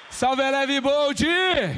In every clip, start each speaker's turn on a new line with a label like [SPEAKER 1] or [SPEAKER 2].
[SPEAKER 1] Salve Eleve Bold!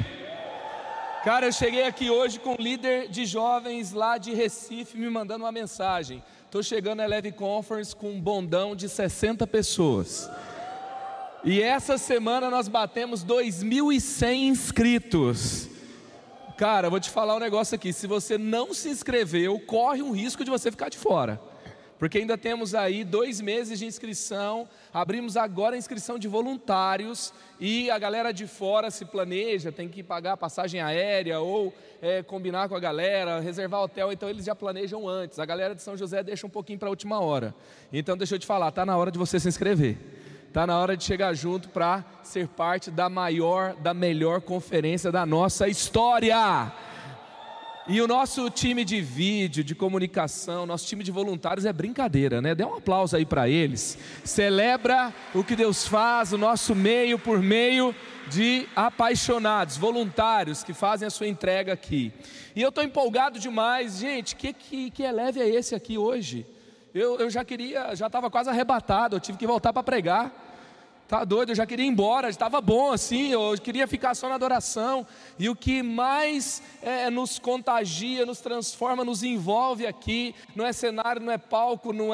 [SPEAKER 1] Cara, eu cheguei aqui hoje com um líder de jovens lá de Recife me mandando uma mensagem. Estou chegando na Eleve Conference com um bondão de 60 pessoas. E essa semana nós batemos 2.100 inscritos. Cara, eu vou te falar um negócio aqui. Se você não se inscreveu, corre um risco de você ficar de fora. Porque ainda temos aí 2 meses de inscrição, abrimos agora a inscrição de voluntários e a galera de fora se planeja, tem que pagar passagem aérea ou combinar com a galera, reservar hotel, então eles já planejam antes. A galera de São José deixa um pouquinho para a última hora. Então deixa eu te falar, está na hora de você se inscrever. Está na hora de chegar junto para ser parte da maior, da melhor conferência da nossa história. E o nosso time de vídeo, de comunicação, nosso time de voluntários é brincadeira, né? Dê um aplauso aí para eles. Celebra o que Deus faz, o nosso meio por meio de apaixonados, voluntários que fazem a sua entrega aqui. E eu estou empolgado demais. Gente, que Eleve é esse aqui hoje? Eu já estava quase arrebatado, eu tive que voltar para pregar. Tá doido, eu já queria ir embora, estava bom assim, eu queria ficar só na adoração. E o que mais nos contagia, nos transforma, nos envolve aqui, não é cenário, não é palco, não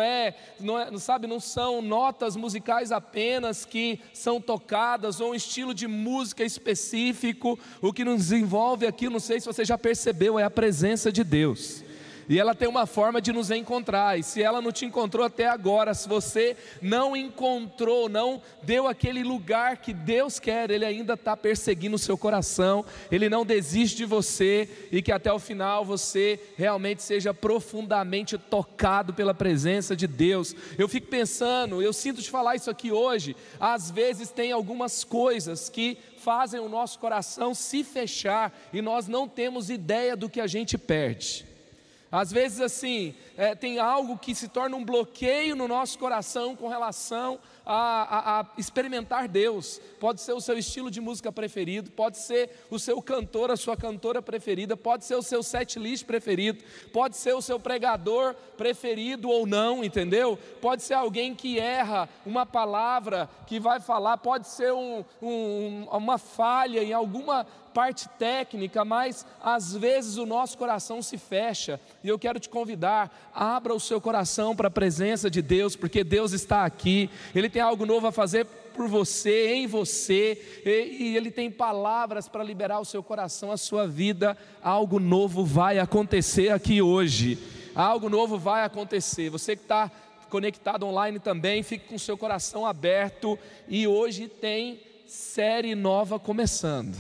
[SPEAKER 1] são notas musicais apenas que são tocadas, ou um estilo de música específico. O que nos envolve aqui, não sei se você já percebeu, é a presença de Deus. E ela tem uma forma de nos encontrar. E se ela não te encontrou até agora, se você não encontrou, não deu aquele lugar que Deus quer, Ele ainda está perseguindo o seu coração. Ele não desiste de você. E que até o final você realmente seja profundamente tocado pela presença de Deus. Eu fico pensando, eu sinto te falar isso aqui hoje. Às vezes tem algumas coisas que fazem o nosso coração se fechar e nós não temos ideia do que a gente perde. Às vezes assim, tem algo que se torna um bloqueio no nosso coração com relação a experimentar Deus. Pode ser o seu estilo de música preferido, pode ser o seu cantor, a sua cantora preferida, pode ser o seu set list preferido, pode ser o seu pregador preferido ou não, entendeu? Pode ser alguém que erra uma palavra que vai falar, pode ser uma falha em alguma parte técnica, mas às vezes o nosso coração se fecha. E eu quero te convidar, abra o seu coração para a presença de Deus, porque Deus está aqui, Ele tem algo novo a fazer por você, em você, e Ele tem palavras para liberar o seu coração, a sua vida. Algo novo vai acontecer aqui hoje, algo novo vai acontecer. Você que está conectado online também, fique com o seu coração aberto, e hoje tem série nova começando.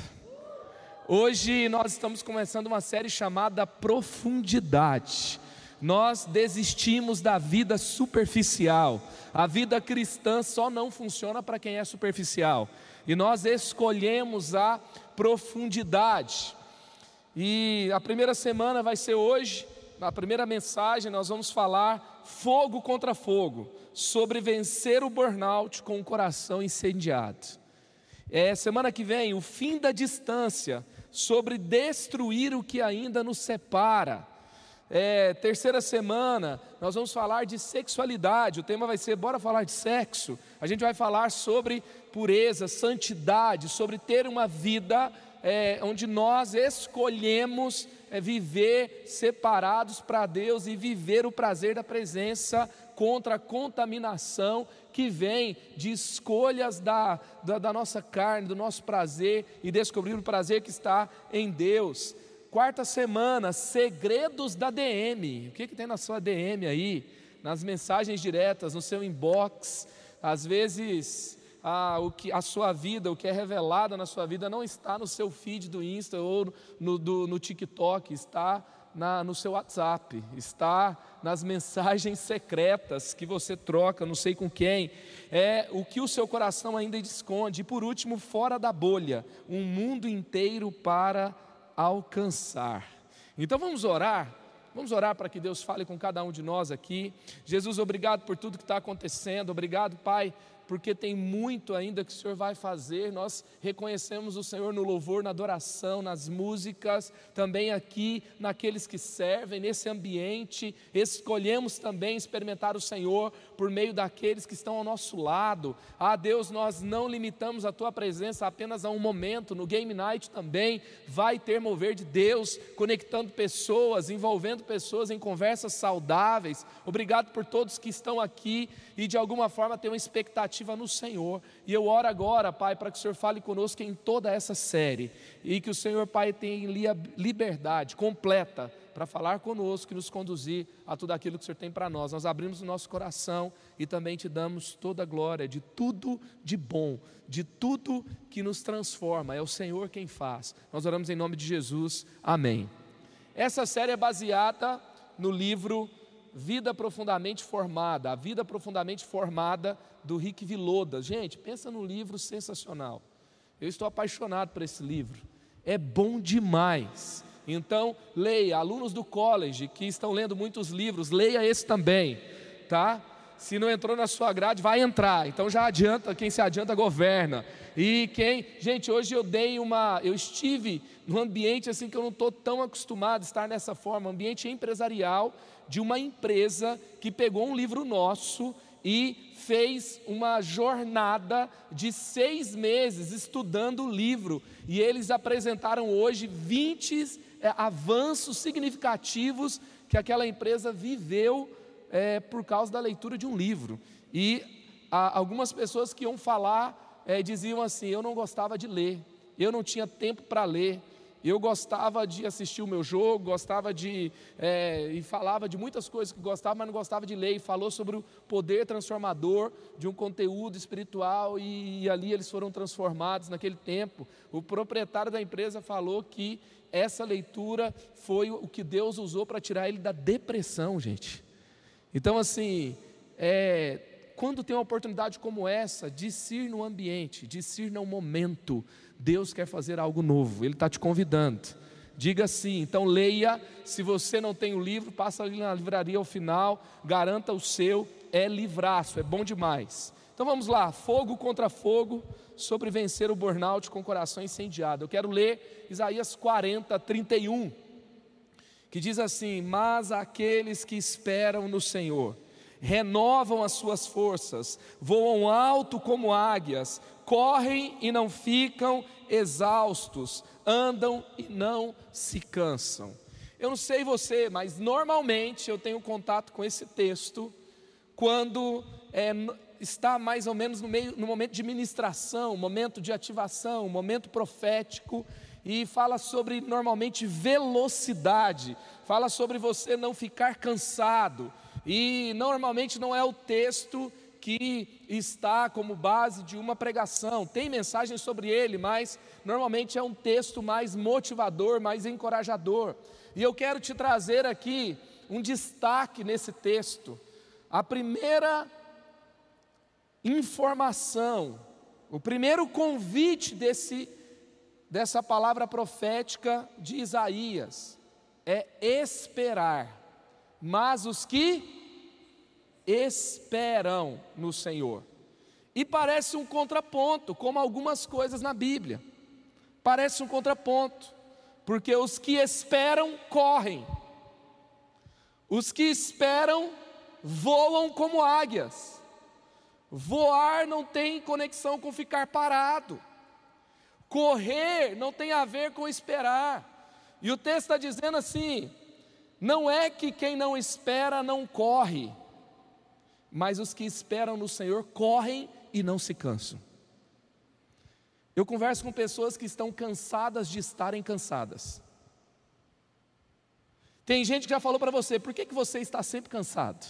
[SPEAKER 1] Hoje nós estamos começando uma série chamada Profundidade. Nós desistimos da vida superficial. A vida cristã só não funciona para quem é superficial. E nós escolhemos a profundidade. E a primeira semana vai ser hoje, na primeira mensagem nós vamos falar fogo contra fogo, sobre vencer o burnout com o coração incendiado. Semana que vem, o fim da distância, sobre destruir o que ainda nos separa. Terceira semana, nós vamos falar de sexualidade. O tema vai ser, bora falar de sexo. A gente vai falar sobre pureza, santidade, sobre ter uma vida onde nós escolhemos viver separados para Deus e viver o prazer da presença contra a contaminação que vem de escolhas da nossa carne, do nosso prazer, e descobrir o prazer que está em Deus. Quarta semana, segredos da DM. O que tem na sua DM aí? Nas mensagens diretas, no seu inbox. Às vezes a sua vida, o que é revelado na sua vida não está no seu feed do Insta ou no TikTok, está no seu WhatsApp, está nas mensagens secretas que você troca, não sei com quem. O que o seu coração ainda esconde. E por último, fora da bolha, um mundo inteiro para alcançar. Então vamos orar para que Deus fale com cada um de nós aqui. Jesus, obrigado por tudo que está acontecendo, obrigado, Pai, porque tem muito ainda que o Senhor vai fazer. Nós reconhecemos o Senhor no louvor, na adoração, nas músicas, também aqui naqueles que servem, nesse ambiente. Escolhemos também experimentar o Senhor por meio daqueles que estão ao nosso lado. Deus, nós não limitamos a Tua presença apenas a um momento. No Game Night também vai ter mover de Deus, conectando pessoas, envolvendo pessoas em conversas saudáveis. Obrigado por todos que estão aqui e de alguma forma têm uma expectativa no Senhor. E eu oro agora, Pai, para que o Senhor fale conosco em toda essa série, e que o Senhor, Pai, tenha liberdade completa para falar conosco e nos conduzir a tudo aquilo que o Senhor tem para nós. Nós abrimos o nosso coração e também te damos toda a glória de tudo de bom, de tudo que nos transforma. É o Senhor quem faz. Nós oramos em nome de Jesus. Amém. Essa série é baseada no livro Vida Profundamente Formada, a Vida Profundamente Formada do Rick Villodas. Gente, pensa num livro sensacional. Eu estou apaixonado por esse livro. É bom demais. Então, leia. Alunos do college que estão lendo muitos livros, leia esse também, tá? Se não entrou na sua grade, vai entrar. Então já adianta, quem se adianta governa. Gente, hoje eu estive num ambiente assim que eu não estou tão acostumado a estar nessa forma, ambiente empresarial de uma empresa que pegou um livro nosso e fez uma jornada de 6 meses estudando o livro, e eles apresentaram hoje 20 avanços significativos que aquela empresa viveu por causa da leitura de um livro. E algumas pessoas que iam falar diziam assim: eu não gostava de ler, eu não tinha tempo para ler, eu gostava de assistir o meu jogo, e falava de muitas coisas que gostava, mas não gostava de ler, e falou sobre o poder transformador de um conteúdo espiritual, e ali eles foram transformados naquele tempo. O proprietário da empresa falou que essa leitura foi o que Deus usou para tirar ele da depressão, gente. Então assim, quando tem uma oportunidade como essa, de ir no ambiente, de ir no momento, Deus quer fazer algo novo, Ele está te convidando. Diga sim, então leia. Se você não tem o livro, passa ali na livraria ao final, garanta o seu, é livraço, é bom demais. Então vamos lá, fogo contra fogo, sobre vencer o burnout com o coração incendiado. Eu quero ler Isaías 40, 31, que diz assim: mas aqueles que esperam no Senhor renovam as suas forças, voam alto como águias, correm e não ficam exaustos, andam e não se cansam. Eu não sei você, mas normalmente eu tenho contato com esse texto quando está mais ou menos no momento de ministração, momento de ativação, momento profético, e fala sobre normalmente velocidade, fala sobre você não ficar cansado, e normalmente não é o texto que está como base de uma pregação. Tem mensagem sobre ele, mas normalmente é um texto mais motivador, mais encorajador. E eu quero te trazer aqui um destaque nesse texto. A primeira informação, o primeiro convite dessa palavra profética de Isaías é esperar. Mas os que esperam no Senhor. E parece um contraponto, como algumas coisas na Bíblia. Parece um contraponto, porque os que esperam correm, os que esperam voam como águias. Voar não tem conexão com ficar parado. Correr não tem a ver com esperar. E o texto está dizendo assim: não é que quem não espera não corre, mas os que esperam no Senhor correm e não se cansam. Eu converso com pessoas que estão cansadas de estarem cansadas. Tem gente que já falou para você: por que você está sempre cansado?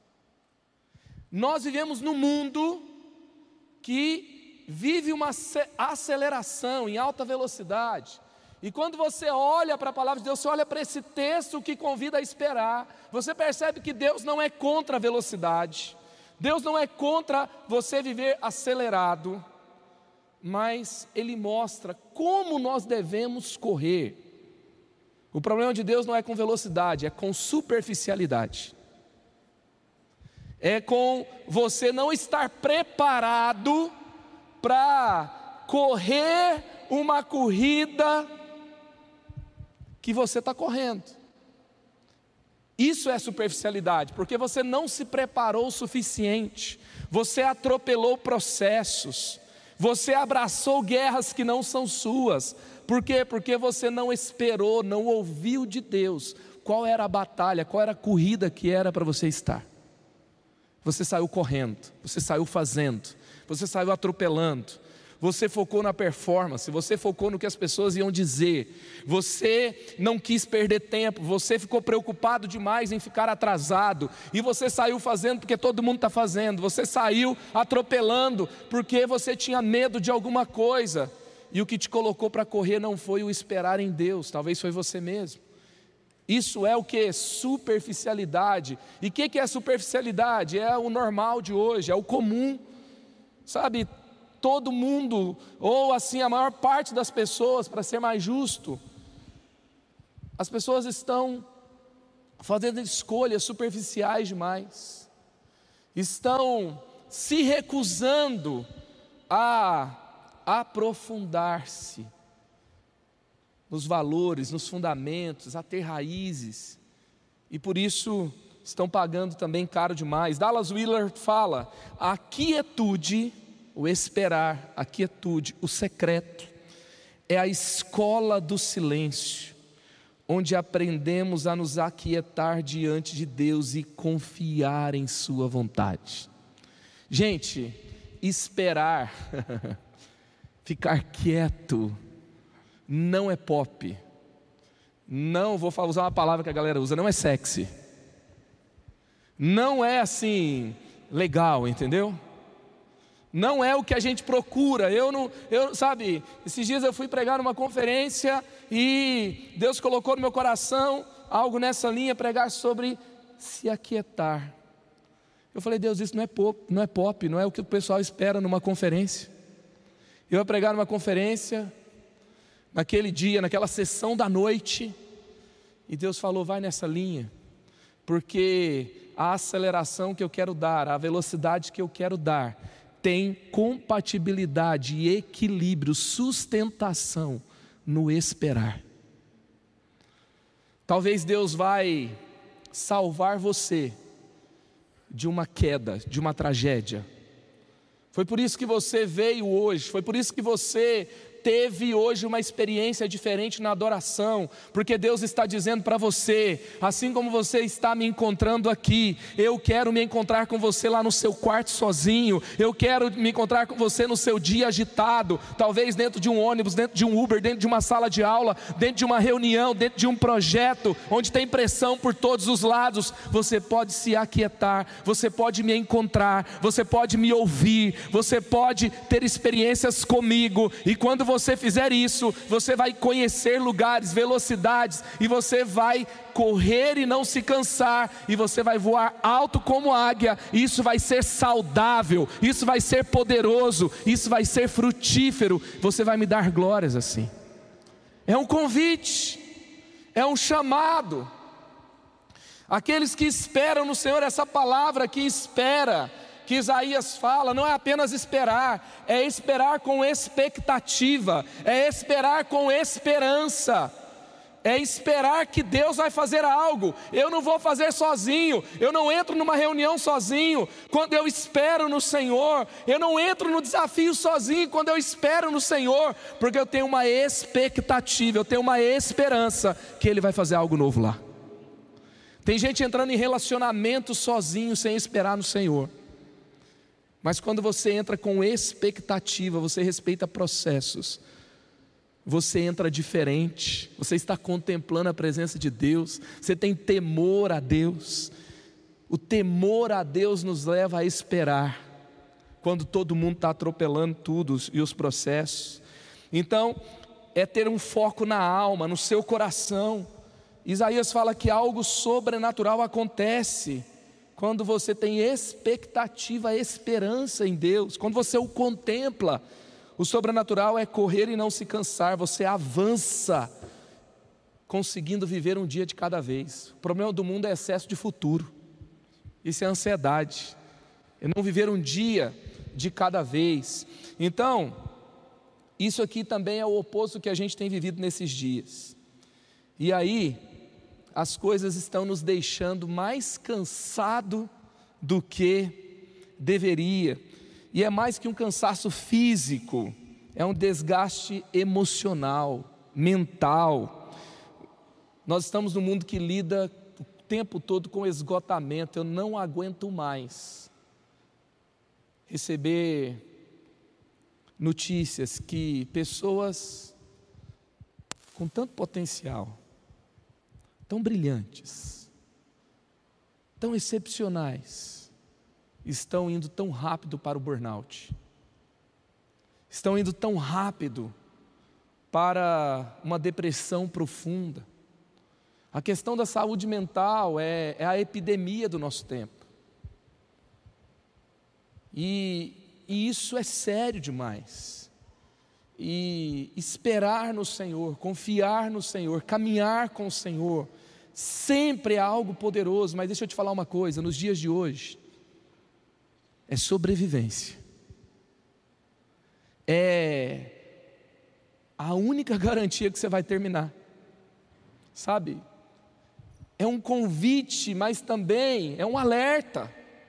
[SPEAKER 1] Nós vivemos num mundo que vive uma aceleração em alta velocidade. E quando você olha para a palavra de Deus, você olha para esse texto que convida a esperar, você percebe que Deus não é contra a velocidade, Deus não é contra você viver acelerado, mas Ele mostra como nós devemos correr. O problema de Deus não é com velocidade, é com superficialidade. é com você não estar preparado para correr uma corrida que você está correndo. Isso é superficialidade, porque você não se preparou o suficiente, você atropelou processos, você abraçou guerras que não são suas. Por quê? Porque você não esperou, não ouviu de Deus qual era a batalha, qual era a corrida que era para você estar. Você saiu correndo, você saiu fazendo, você saiu atropelando, você focou na performance, você focou no que as pessoas iam dizer, você não quis perder tempo, você ficou preocupado demais em ficar atrasado, e você saiu fazendo porque todo mundo está fazendo, você saiu atropelando porque você tinha medo de alguma coisa, e o que te colocou para correr não foi o esperar em Deus, talvez foi você mesmo. Isso é o que? Superficialidade. E o que é superficialidade? É o normal de hoje, é o comum, sabe? Todo mundo, ou assim a maior parte das pessoas, para ser mais justo, as pessoas estão fazendo escolhas superficiais demais, estão se recusando a aprofundar-se nos valores, nos fundamentos, a ter raízes, e por isso estão pagando também caro demais. Dallas Willard fala: a quietude, o esperar, a quietude, o secreto, é a escola do silêncio, onde aprendemos a nos aquietar diante de Deus e confiar em sua vontade. Gente, esperar, ficar quieto, não é pop, não vou usar uma palavra que a galera usa, não é sexy, não é assim legal, entendeu? Não é o que a gente procura. Sabe, esses dias eu fui pregar numa conferência e Deus colocou no meu coração algo nessa linha, pregar sobre se aquietar. Eu falei: Deus, isso não é pop, não é o que o pessoal espera numa conferência. Eu ia pregar numa conferência, naquele dia, naquela sessão da noite, e Deus falou: vai nessa linha, porque a aceleração que eu quero dar, a velocidade que eu quero dar, tem compatibilidade e equilíbrio, sustentação no esperar. Talvez Deus vai salvar você de uma queda, de uma tragédia. Foi por isso que você veio hoje, foi por isso que você teve hoje uma experiência diferente na adoração, porque Deus está dizendo para você, assim como você está me encontrando aqui, eu quero me encontrar com você lá no seu quarto sozinho, eu quero me encontrar com você no seu dia agitado, talvez dentro de um ônibus, dentro de um Uber, dentro de uma sala de aula, dentro de uma reunião, dentro de um projeto, onde tem pressão por todos os lados. Você pode se aquietar, você pode me encontrar, você pode me ouvir, você pode ter experiências comigo, e quando você fizer isso, você vai conhecer lugares, velocidades, e você vai correr e não se cansar, e você vai voar alto como águia. Isso vai ser saudável, isso vai ser poderoso, isso vai ser frutífero. Você vai me dar glórias assim. É um convite, é um chamado. Aqueles que esperam no Senhor, essa palavra que espera, que Isaías fala, não é apenas esperar, é esperar com expectativa, é esperar com esperança, é esperar que Deus vai fazer algo. Eu não vou fazer sozinho, eu não entro numa reunião sozinho. Quando eu espero no Senhor, eu não entro no desafio sozinho. Quando eu espero no Senhor, porque eu tenho uma expectativa, eu tenho uma esperança que Ele vai fazer algo novo lá. Tem gente entrando em relacionamento sozinho, sem esperar no Senhor. Mas quando você entra com expectativa, você respeita processos, você entra diferente, você está contemplando a presença de Deus, você tem temor a Deus. O temor a Deus nos leva a esperar, quando todo mundo está atropelando tudo e os processos. Então, é ter um foco na alma, no seu coração. Isaías fala que algo sobrenatural acontece quando você tem expectativa, esperança em Deus, quando você o contempla. O sobrenatural é correr e não se cansar, você avança, conseguindo viver um dia de cada vez. O problema do mundo é excesso de futuro. Isso é ansiedade, é não viver um dia de cada vez. Então, isso aqui também é o oposto do que a gente tem vivido nesses dias. E aí, as coisas estão nos deixando mais cansado do que deveria. E é mais que um cansaço físico, é um desgaste emocional, mental. Nós estamos num mundo que lida o tempo todo com esgotamento. Eu não aguento mais receber notícias que pessoas com tanto potencial, tão brilhantes, tão excepcionais, estão indo tão rápido para o burnout, estão indo tão rápido para uma depressão profunda. A questão da saúde mental é a epidemia do nosso tempo. E isso é sério demais. E esperar no Senhor, confiar no Senhor, caminhar com o Senhor, sempre é algo poderoso. Mas deixa eu te falar uma coisa, nos dias de hoje, é sobrevivência. É a única garantia que você vai terminar. Sabe? É um convite, mas também é um alerta.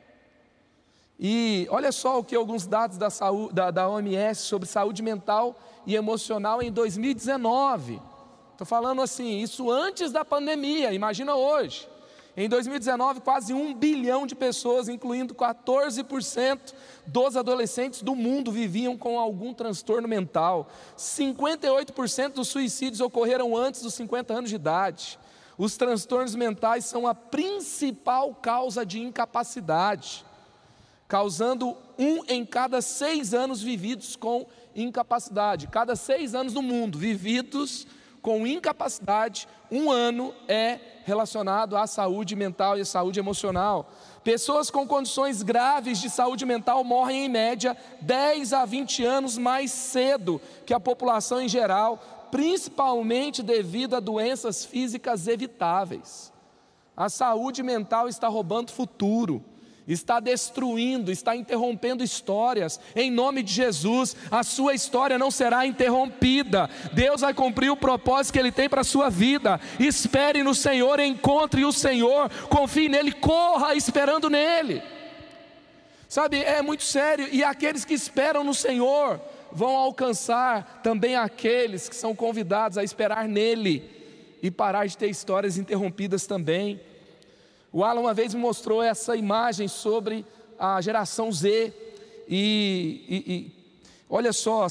[SPEAKER 1] E olha só o que alguns dados da OMS sobre saúde mental e emocional em 2019. Estou falando assim, isso antes da pandemia, imagina hoje. Em 2019, quase 1 bilhão de pessoas, incluindo 14% dos adolescentes do mundo, viviam com algum transtorno mental. 58% dos suicídios ocorreram antes dos 50 anos de idade. Os transtornos mentais são a principal causa de incapacidade, causando 1 em cada 6 anos vividos com incapacidade. Cada 6 anos no mundo vividos com incapacidade, 1 ano é relacionado à saúde mental e à saúde emocional. Pessoas com condições graves de saúde mental morrem em média 10 a 20 anos mais cedo que a população em geral, principalmente devido a doenças físicas evitáveis. A saúde mental está roubando futuro, está destruindo, está interrompendo histórias. Em nome de Jesus, a sua história não será interrompida. Deus vai cumprir o propósito que Ele tem para a sua vida. Espere no Senhor, encontre o Senhor, confie nele, corra esperando nele. Sabe, é muito sério. E aqueles que esperam no Senhor vão alcançar também aqueles que são convidados a esperar nele e parar de ter histórias interrompidas também. O Alan uma vez me mostrou essa imagem sobre a geração Z e olha só,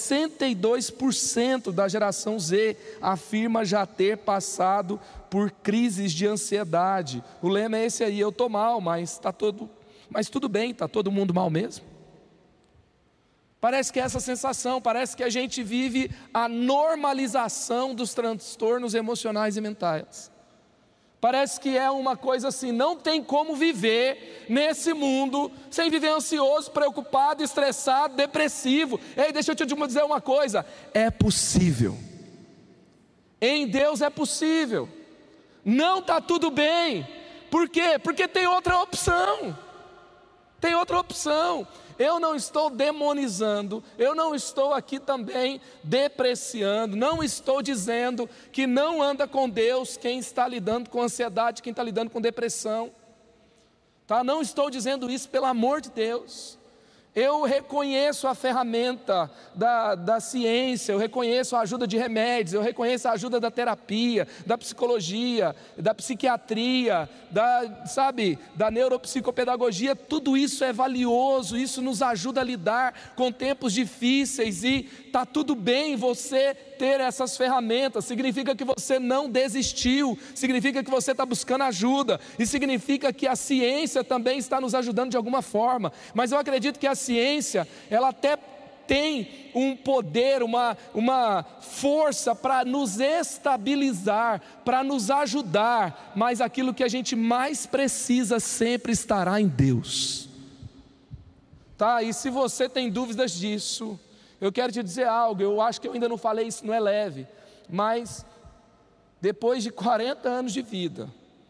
[SPEAKER 1] 62% da geração Z afirma já ter passado por crises de ansiedade. O lema é esse aí, eu estou mal, mas tudo bem, está todo mundo mal mesmo. Parece que é essa sensação, parece que a gente vive a normalização dos transtornos emocionais e mentais. Parece que é uma coisa assim, não tem como viver nesse mundo sem viver ansioso, preocupado, estressado, depressivo. Ei, deixa eu te dizer uma coisa, é possível. Em Deus é possível. Não está tudo bem. Por quê? Porque tem outra opção. Tem outra opção. Eu não estou demonizando, eu não estou aqui também depreciando, não estou dizendo que não anda com Deus quem está lidando com ansiedade, quem está lidando com depressão, tá? Não estou dizendo isso, pelo amor de Deus. Eu reconheço a ferramenta da ciência, eu reconheço a ajuda de remédios, eu reconheço a ajuda da terapia, da psicologia, da psiquiatria, da neuropsicopedagogia. Tudo isso é valioso, isso nos ajuda a lidar com tempos difíceis e está tudo bem você ter essas ferramentas. Significa que você não desistiu, significa que você está buscando ajuda e significa que a ciência também está nos ajudando de alguma forma. Mas eu acredito que a ciência, ela até tem um poder, uma força para nos estabilizar, para nos ajudar, mas aquilo que a gente mais precisa sempre estará em Deus, tá? E se você tem dúvidas disso, eu quero te dizer algo, eu acho que eu ainda não falei isso, não é leve, mas depois de 40 anos de vida,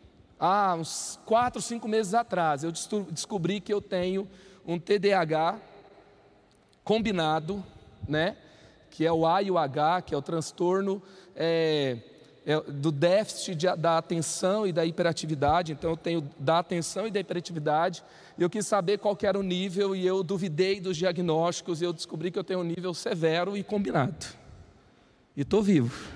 [SPEAKER 1] há uns 4, 5 meses atrás, eu descobri que eu tenho um TDAH combinado, né? Que é o A e o H, que é o transtorno do déficit da atenção e da hiperatividade. Então eu tenho da atenção e da hiperatividade. Eu quis saber qual que era o nível e eu duvidei dos diagnósticos e eu descobri que eu tenho um nível severo e combinado. E estou vivo.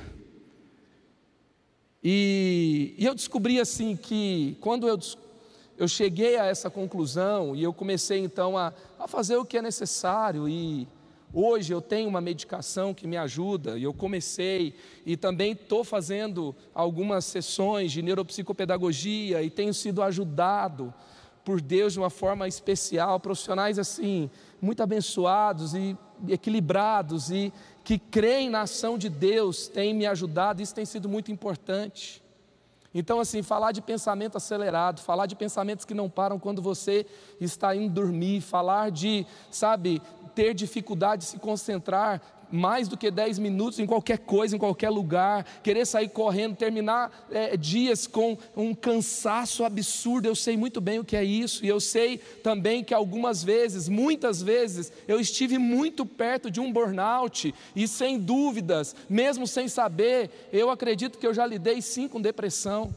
[SPEAKER 1] E eu descobri assim que quando eu cheguei a essa conclusão e eu comecei então a fazer o que é necessário, e hoje eu tenho uma medicação que me ajuda, e eu comecei e também estou fazendo algumas sessões de neuropsicopedagogia e tenho sido ajudado por Deus de uma forma especial, profissionais assim, muito abençoados e equilibrados e que creem na ação de Deus têm me ajudado, isso tem sido muito importante. Então assim, falar de pensamento acelerado, falar de pensamentos que não param quando você está indo dormir, falar de, ter dificuldade de se concentrar mais do que 10 minutos em qualquer coisa, em qualquer lugar, querer sair correndo, terminar dias com um cansaço absurdo. Eu sei muito bem o que é isso, e eu sei também que algumas vezes, muitas vezes, eu estive muito perto de um burnout, e sem dúvidas, mesmo sem saber, eu acredito que eu já lidei sim com depressão.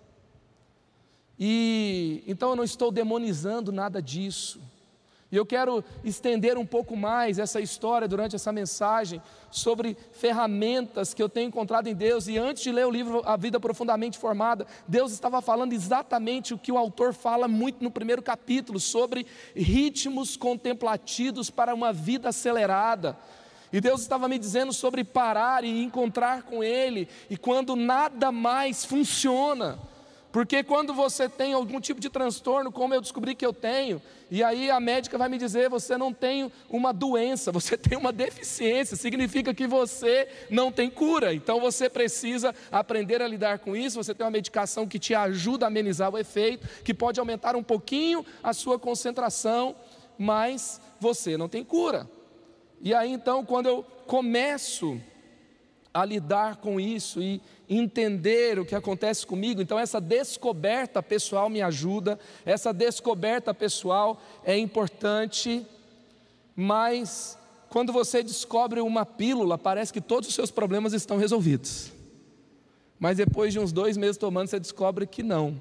[SPEAKER 1] E então eu não estou demonizando nada disso. E eu quero estender um pouco mais essa história durante essa mensagem sobre ferramentas que eu tenho encontrado em Deus. E antes de ler o livro A Vida Profundamente Formada, Deus estava falando exatamente o que o autor fala muito no primeiro capítulo, sobre ritmos contemplativos para uma vida acelerada. E Deus estava me dizendo sobre parar e encontrar com Ele, e quando nada mais funciona. Porque quando você tem algum tipo de transtorno, como eu descobri que eu tenho, e aí a médica vai me dizer, você não tem uma doença, você tem uma deficiência, significa que você não tem cura. Então você precisa aprender a lidar com isso. Você tem uma medicação que te ajuda a amenizar o efeito, que pode aumentar um pouquinho a sua concentração, mas você não tem cura. E aí então, quando eu começo a lidar com isso e entender o que acontece comigo, então essa descoberta pessoal me ajuda, essa descoberta pessoal é importante, mas quando você descobre uma pílula, parece que todos os seus problemas estão resolvidos, mas depois de uns 2 meses tomando, você descobre que não,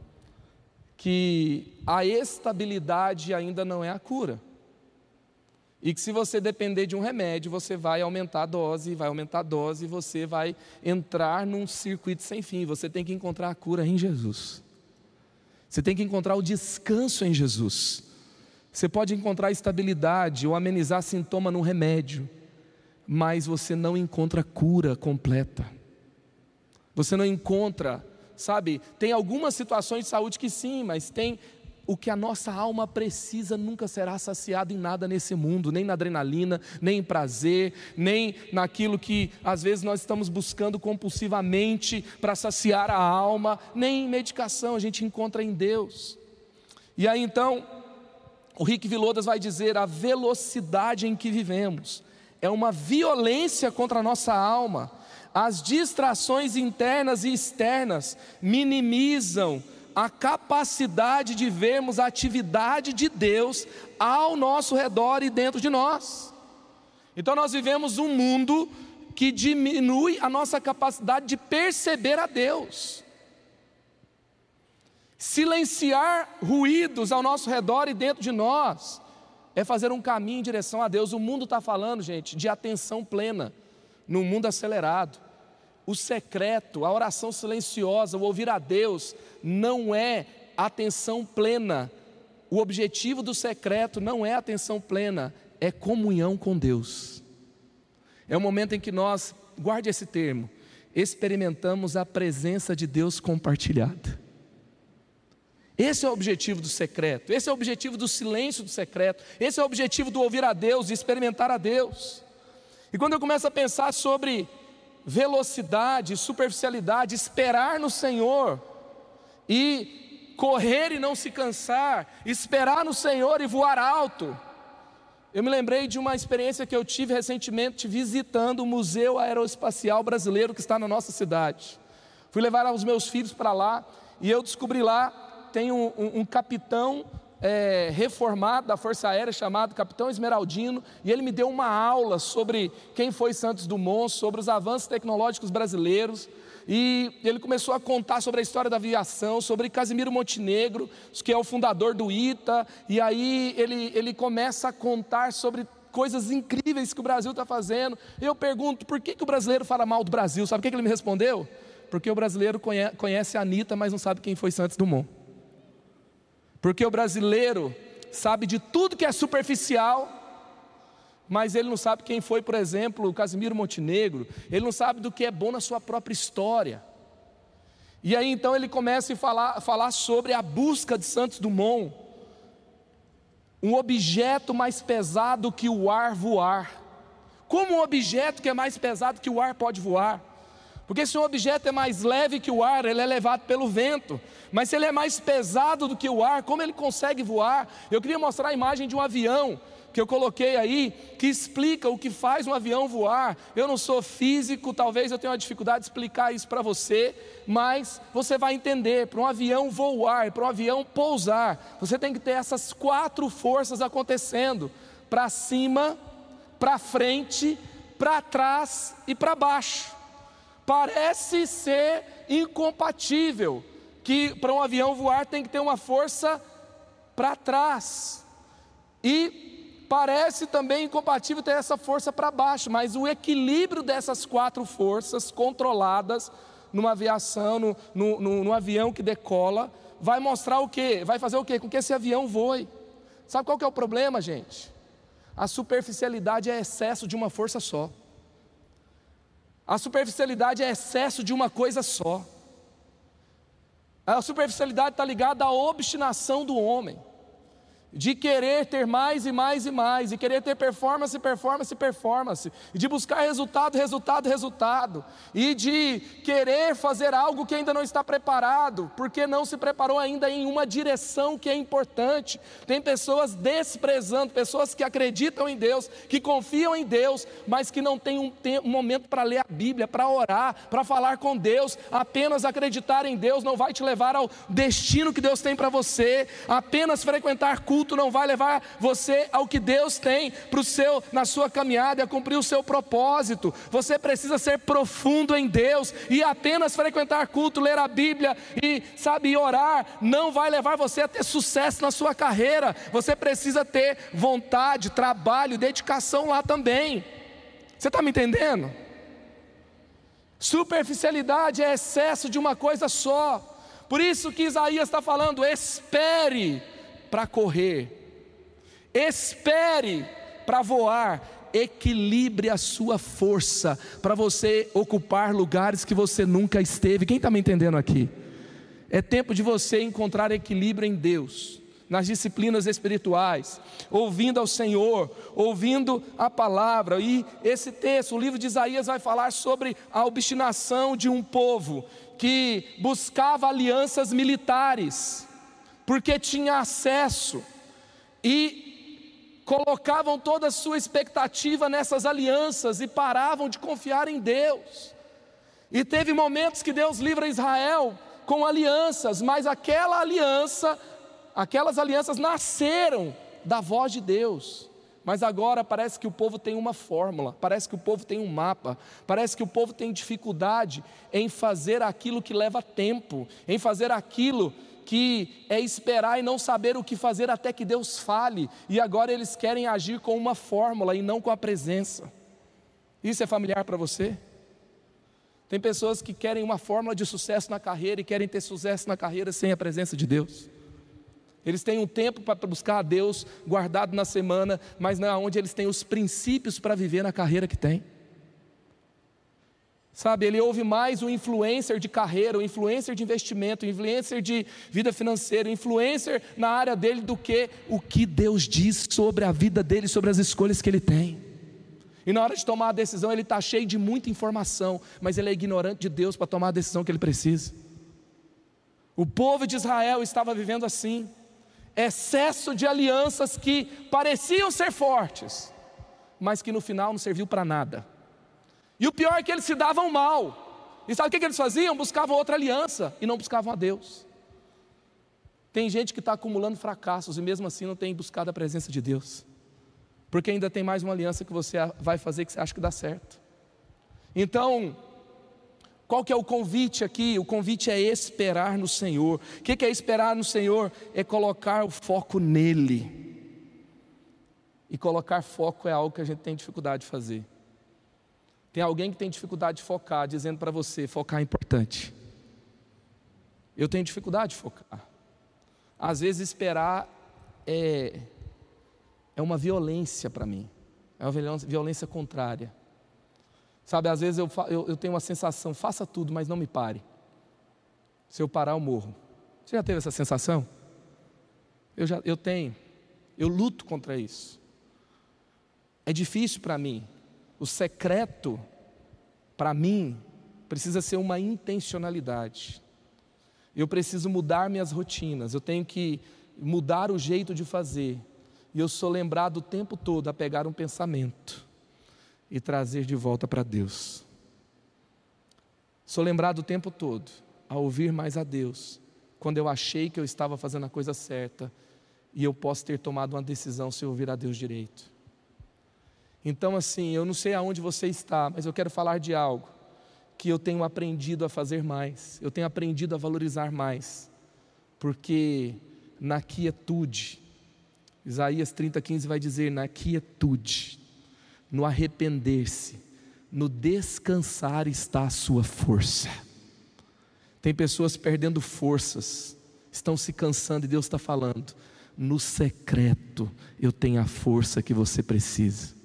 [SPEAKER 1] que a estabilidade ainda não é a cura. E que se você depender de um remédio, você vai aumentar a dose, e você vai entrar num circuito sem fim. Você tem que encontrar a cura em Jesus. Você tem que encontrar o descanso em Jesus. Você pode encontrar estabilidade ou amenizar sintoma num remédio, mas você não encontra cura completa. Você não encontra, tem algumas situações de saúde que sim, mas tem... O que a nossa alma precisa nunca será saciado em nada nesse mundo, nem na adrenalina, nem em prazer, nem naquilo que às vezes nós estamos buscando compulsivamente para saciar a alma, nem em medicação, a gente encontra em Deus. E aí então, o Rick Villodas vai dizer, a velocidade em que vivemos é uma violência contra a nossa alma. As distrações internas e externas minimizam a capacidade de vermos a atividade de Deus ao nosso redor e dentro de nós. Então nós vivemos um mundo que diminui a nossa capacidade de perceber a Deus. Silenciar ruídos ao nosso redor e dentro de nós é fazer um caminho em direção a Deus. O mundo está falando, gente, de atenção plena, num mundo acelerado. O secreto, a oração silenciosa, o ouvir a Deus, não é atenção plena. O objetivo do secreto não é atenção plena, é comunhão com Deus. É o momento em que nós, guarde esse termo, experimentamos a presença de Deus compartilhada. Esse é o objetivo do secreto, esse é o objetivo do silêncio do secreto, esse é o objetivo do ouvir a Deus, de experimentar a Deus. E quando eu começo a pensar sobre velocidade, superficialidade, esperar no Senhor e correr e não se cansar, esperar no Senhor e voar alto. Eu me lembrei de uma experiência que eu tive recentemente visitando o Museu Aeroespacial Brasileiro que está na nossa cidade. Fui levar os meus filhos para lá e eu descobri lá, tem um capitão reformado da Força Aérea, chamado Capitão Esmeraldino, e ele me deu uma aula sobre quem foi Santos Dumont, sobre os avanços tecnológicos brasileiros, e ele começou a contar sobre a história da aviação, sobre Casimiro Montenegro, que é o fundador do ITA, e aí ele começa a contar sobre coisas incríveis que o Brasil está fazendo. Eu pergunto, por que o brasileiro fala mal do Brasil? Sabe o que ele me respondeu? Porque o brasileiro conhece a Anitta, mas não sabe quem foi Santos Dumont. Porque o brasileiro sabe de tudo que é superficial, mas ele não sabe quem foi, por exemplo, o Casimiro Montenegro. Ele não sabe do que é bom na sua própria história. E aí então ele começa a falar sobre a busca de Santos Dumont, um objeto mais pesado que o ar voar. Como um objeto que é mais pesado que o ar pode voar? Porque se um objeto é mais leve que o ar, ele é levado pelo vento. Mas se ele é mais pesado do que o ar, como ele consegue voar? Eu queria mostrar a imagem de um avião que eu coloquei aí, que explica o que faz um avião voar. Eu não sou físico, talvez eu tenha uma dificuldade de explicar isso para você, mas você vai entender. Para um avião voar, para um avião pousar, você tem que ter essas 4 forças acontecendo: para cima, para frente, para trás e para baixo. Parece ser incompatível que para um avião voar tem que ter uma força para trás, e parece também incompatível ter essa força para baixo, mas o equilíbrio dessas 4 forças controladas numa aviação, no avião que decola, vai mostrar o quê? Vai fazer o quê? Com que esse avião voe. Sabe qual que é o problema, gente? A superficialidade é excesso de uma força só. A superficialidade é excesso de uma coisa só. A superficialidade está ligada à obstinação do homem, de querer ter mais e mais e mais, e querer ter performance, performance, performance, e de buscar resultado, resultado, resultado, e de querer fazer algo que ainda não está preparado, porque não se preparou ainda em uma direção que é importante. Tem pessoas desprezando, pessoas que acreditam em Deus, que confiam em Deus, mas que não têm um momento para ler a Bíblia, para orar, para falar com Deus. Apenas acreditar em Deus não vai te levar ao destino que Deus tem para você. Apenas frequentar culto não vai levar você ao que Deus tem na sua caminhada, a cumprir o seu propósito. Você precisa ser profundo em Deus, e apenas frequentar culto, ler a Bíblia e orar não vai levar você a ter sucesso na sua carreira. Você precisa ter vontade, trabalho, dedicação lá também. Você está me entendendo? Superficialidade é excesso de uma coisa só. Por isso que Isaías está falando: espere para correr, espere para voar, equilibre a sua força para você ocupar lugares que você nunca esteve. Quem está me entendendo aqui? É tempo de você encontrar equilíbrio em Deus, nas disciplinas espirituais, ouvindo ao Senhor, ouvindo a palavra. E esse texto, o livro de Isaías, vai falar sobre a obstinação de um povo que buscava alianças militares, porque tinha acesso, e colocavam toda a sua expectativa nessas alianças e paravam de confiar em Deus. E teve momentos que Deus livra Israel com alianças, mas aquelas alianças nasceram da voz de Deus. Mas agora parece que o povo tem uma fórmula, parece que o povo tem um mapa, parece que o povo tem dificuldade em fazer aquilo que leva tempo, em fazer aquilo que é esperar e não saber o que fazer até que Deus fale. E agora eles querem agir com uma fórmula e não com a presença. Isso é familiar para você? Tem pessoas que querem uma fórmula de sucesso na carreira e querem ter sucesso na carreira sem a presença de Deus. Eles têm um tempo para buscar a Deus guardado na semana, mas não é onde eles têm os princípios para viver na carreira que tem. Sabe, ele ouve mais o influencer de carreira, o influencer de investimento, o influencer de vida financeira, o influencer na área dele, do que o que Deus diz sobre a vida dele, sobre as escolhas que ele tem. E na hora de tomar a decisão, ele está cheio de muita informação, mas ele é ignorante de Deus para tomar a decisão que ele precisa. O povo de Israel estava vivendo assim, excesso de alianças que pareciam ser fortes, mas que no final não serviu para nada. E o pior é que eles se davam mal. E sabe o que eles faziam? Buscavam outra aliança e não buscavam a Deus. Tem gente que está acumulando fracassos e mesmo assim não tem buscado a presença de Deus, porque ainda tem mais uma aliança que você vai fazer que você acha que dá certo. Então, qual que é o convite aqui? O convite é esperar no Senhor. O que é esperar no Senhor? É colocar o foco nele. E colocar foco é algo que a gente tem dificuldade de fazer. Tem alguém que tem dificuldade de focar, dizendo para você, focar é importante. Eu tenho dificuldade de focar. Às vezes esperar é uma violência para mim. É uma violência contrária. Sabe, às vezes eu tenho uma sensação, faça tudo, mas não me pare. Se eu parar, eu morro. Você já teve essa sensação? Eu tenho. Eu luto contra isso. É difícil para mim. O secreto, para mim, precisa ser uma intencionalidade. Eu preciso mudar minhas rotinas. Eu tenho que mudar o jeito de fazer. E eu sou lembrado o tempo todo a pegar um pensamento e trazer de volta para Deus. Sou lembrado o tempo todo a ouvir mais a Deus, quando eu achei que eu estava fazendo a coisa certa, e eu posso ter tomado uma decisão sem ouvir a Deus direito. Então assim, eu não sei aonde você está, mas eu quero falar de algo que eu tenho aprendido a fazer mais, eu tenho aprendido a valorizar mais, porque na quietude, Isaías 30:15 vai dizer, na quietude, no arrepender-se, no descansar está a sua força. Tem pessoas perdendo forças, estão se cansando, e Deus está falando, no secreto eu tenho a força que você precisa.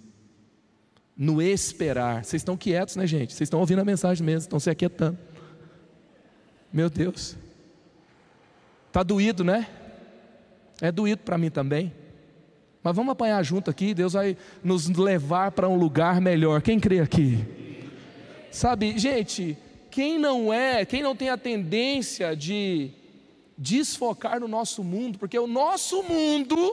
[SPEAKER 1] No esperar, vocês estão quietos, né, gente? Vocês estão ouvindo a mensagem mesmo, estão se aquietando. Meu Deus, está doído, né? É doído para mim também. Mas vamos apanhar junto aqui, Deus vai nos levar para um lugar melhor. Quem crê aqui? Sabe, gente, quem não tem a tendência de desfocar no nosso mundo, porque o nosso mundo,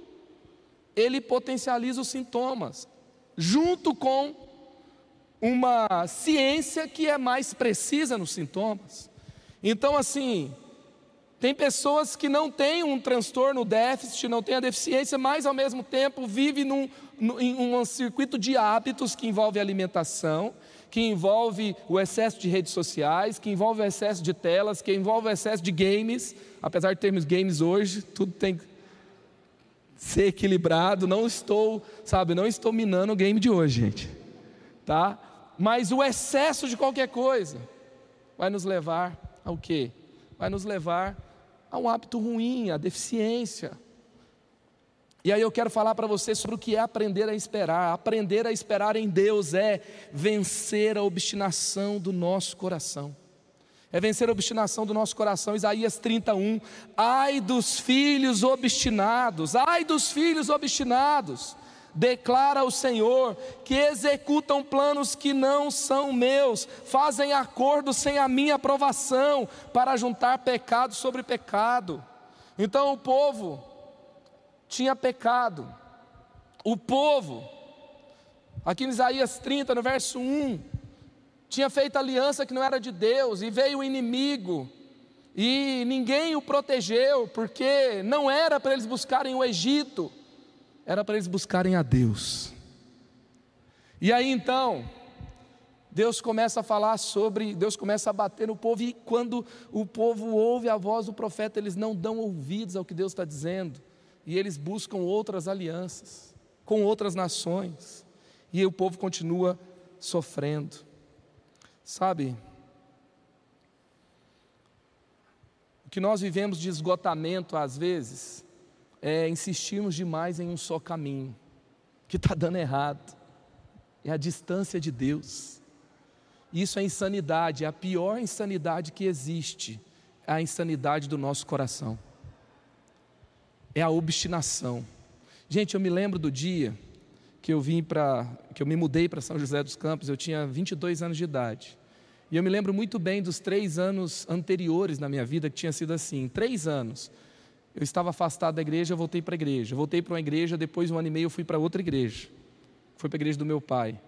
[SPEAKER 1] ele potencializa os sintomas, junto com uma ciência que é mais precisa nos sintomas. Então assim, tem pessoas que não têm um transtorno, déficit, não têm a deficiência, mas ao mesmo tempo vivem em um circuito de hábitos que envolve alimentação, que envolve o excesso de redes sociais, que envolve o excesso de telas, que envolve o excesso de games. Apesar de termos games hoje, tudo tem que ser equilibrado. Não estou minando o game de hoje, gente, tá? Mas o excesso de qualquer coisa vai nos levar ao quê? Vai nos levar a um hábito ruim, a deficiência. E aí eu quero falar para você sobre o que é aprender a esperar. Aprender a esperar em Deus é vencer a obstinação do nosso coração. É vencer a obstinação do nosso coração. Isaías 31, ai dos filhos obstinados, ai dos filhos obstinados, declara o Senhor, que executam planos que não são meus, fazem acordos sem a minha aprovação, para juntar pecado sobre pecado. Então o povo tinha pecado, o povo, aqui em Isaías 30, no verso 1, tinha feito aliança que não era de Deus, e veio o inimigo, e ninguém o protegeu, porque não era para eles buscarem o Egito, era para eles buscarem a Deus. E aí então, Deus começa a bater no povo, e quando o povo ouve a voz do profeta, eles não dão ouvidos ao que Deus está dizendo, e eles buscam outras alianças, com outras nações, e o povo continua sofrendo. Sabe, o que nós vivemos de esgotamento às vezes, é insistirmos demais em um só caminho, que está dando errado, é a distância de Deus. Isso é insanidade, é a pior insanidade que existe, é a insanidade do nosso coração, é a obstinação. Gente, eu me lembro do dia que eu me mudei para São José dos Campos, eu tinha 22 anos de idade, e eu me lembro muito bem dos 3 anos anteriores na minha vida, que tinha sido assim, 3 anos, eu estava afastado da igreja, eu voltei para uma igreja, depois de 1 ano e meio eu fui para outra igreja, fui para a igreja do meu pai,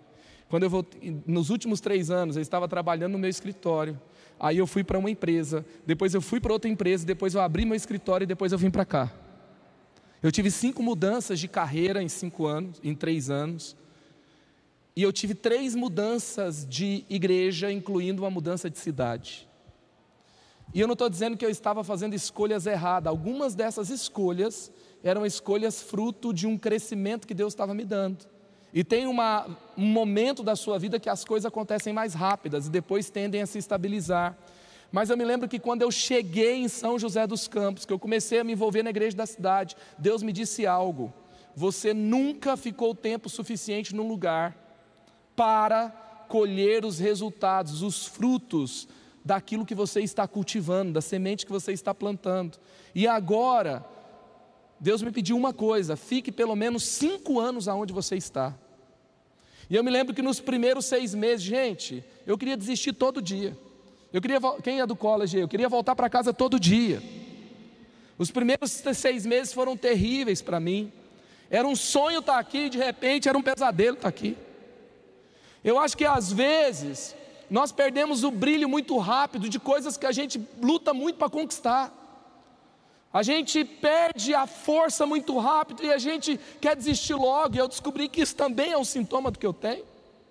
[SPEAKER 1] Nos últimos 3 anos, eu estava trabalhando no meu escritório. Aí eu fui para uma empresa, depois eu fui para outra empresa, depois eu abri meu escritório e depois eu vim para cá. Eu tive 5 mudanças de carreira em 3 anos. E eu tive 3 mudanças de igreja, incluindo uma mudança de cidade. E eu não estou dizendo que eu estava fazendo escolhas erradas. Algumas dessas escolhas eram escolhas fruto de um crescimento que Deus estava me dando. E tem um momento da sua vida que as coisas acontecem mais rápidas e depois tendem a se estabilizar. Mas eu me lembro que quando eu cheguei em São José dos Campos, que eu comecei a me envolver na igreja da cidade, Deus me disse algo: você nunca ficou tempo suficiente num lugar para colher os resultados, os frutos daquilo que você está cultivando, da semente que você está plantando. E agora, Deus me pediu uma coisa: fique pelo menos 5 anos aonde você está. E eu me lembro que nos primeiros 6 meses, gente, eu queria desistir todo dia. Quem é do college? Eu queria voltar para casa todo dia. Os primeiros 6 meses foram terríveis para mim. Era um sonho estar aqui, de repente era um pesadelo estar aqui. Eu acho que às vezes nós perdemos o brilho muito rápido de coisas que a gente luta muito para conquistar. A gente perde a força muito rápido e a gente quer desistir logo. E eu descobri que isso também é um sintoma do que eu tenho.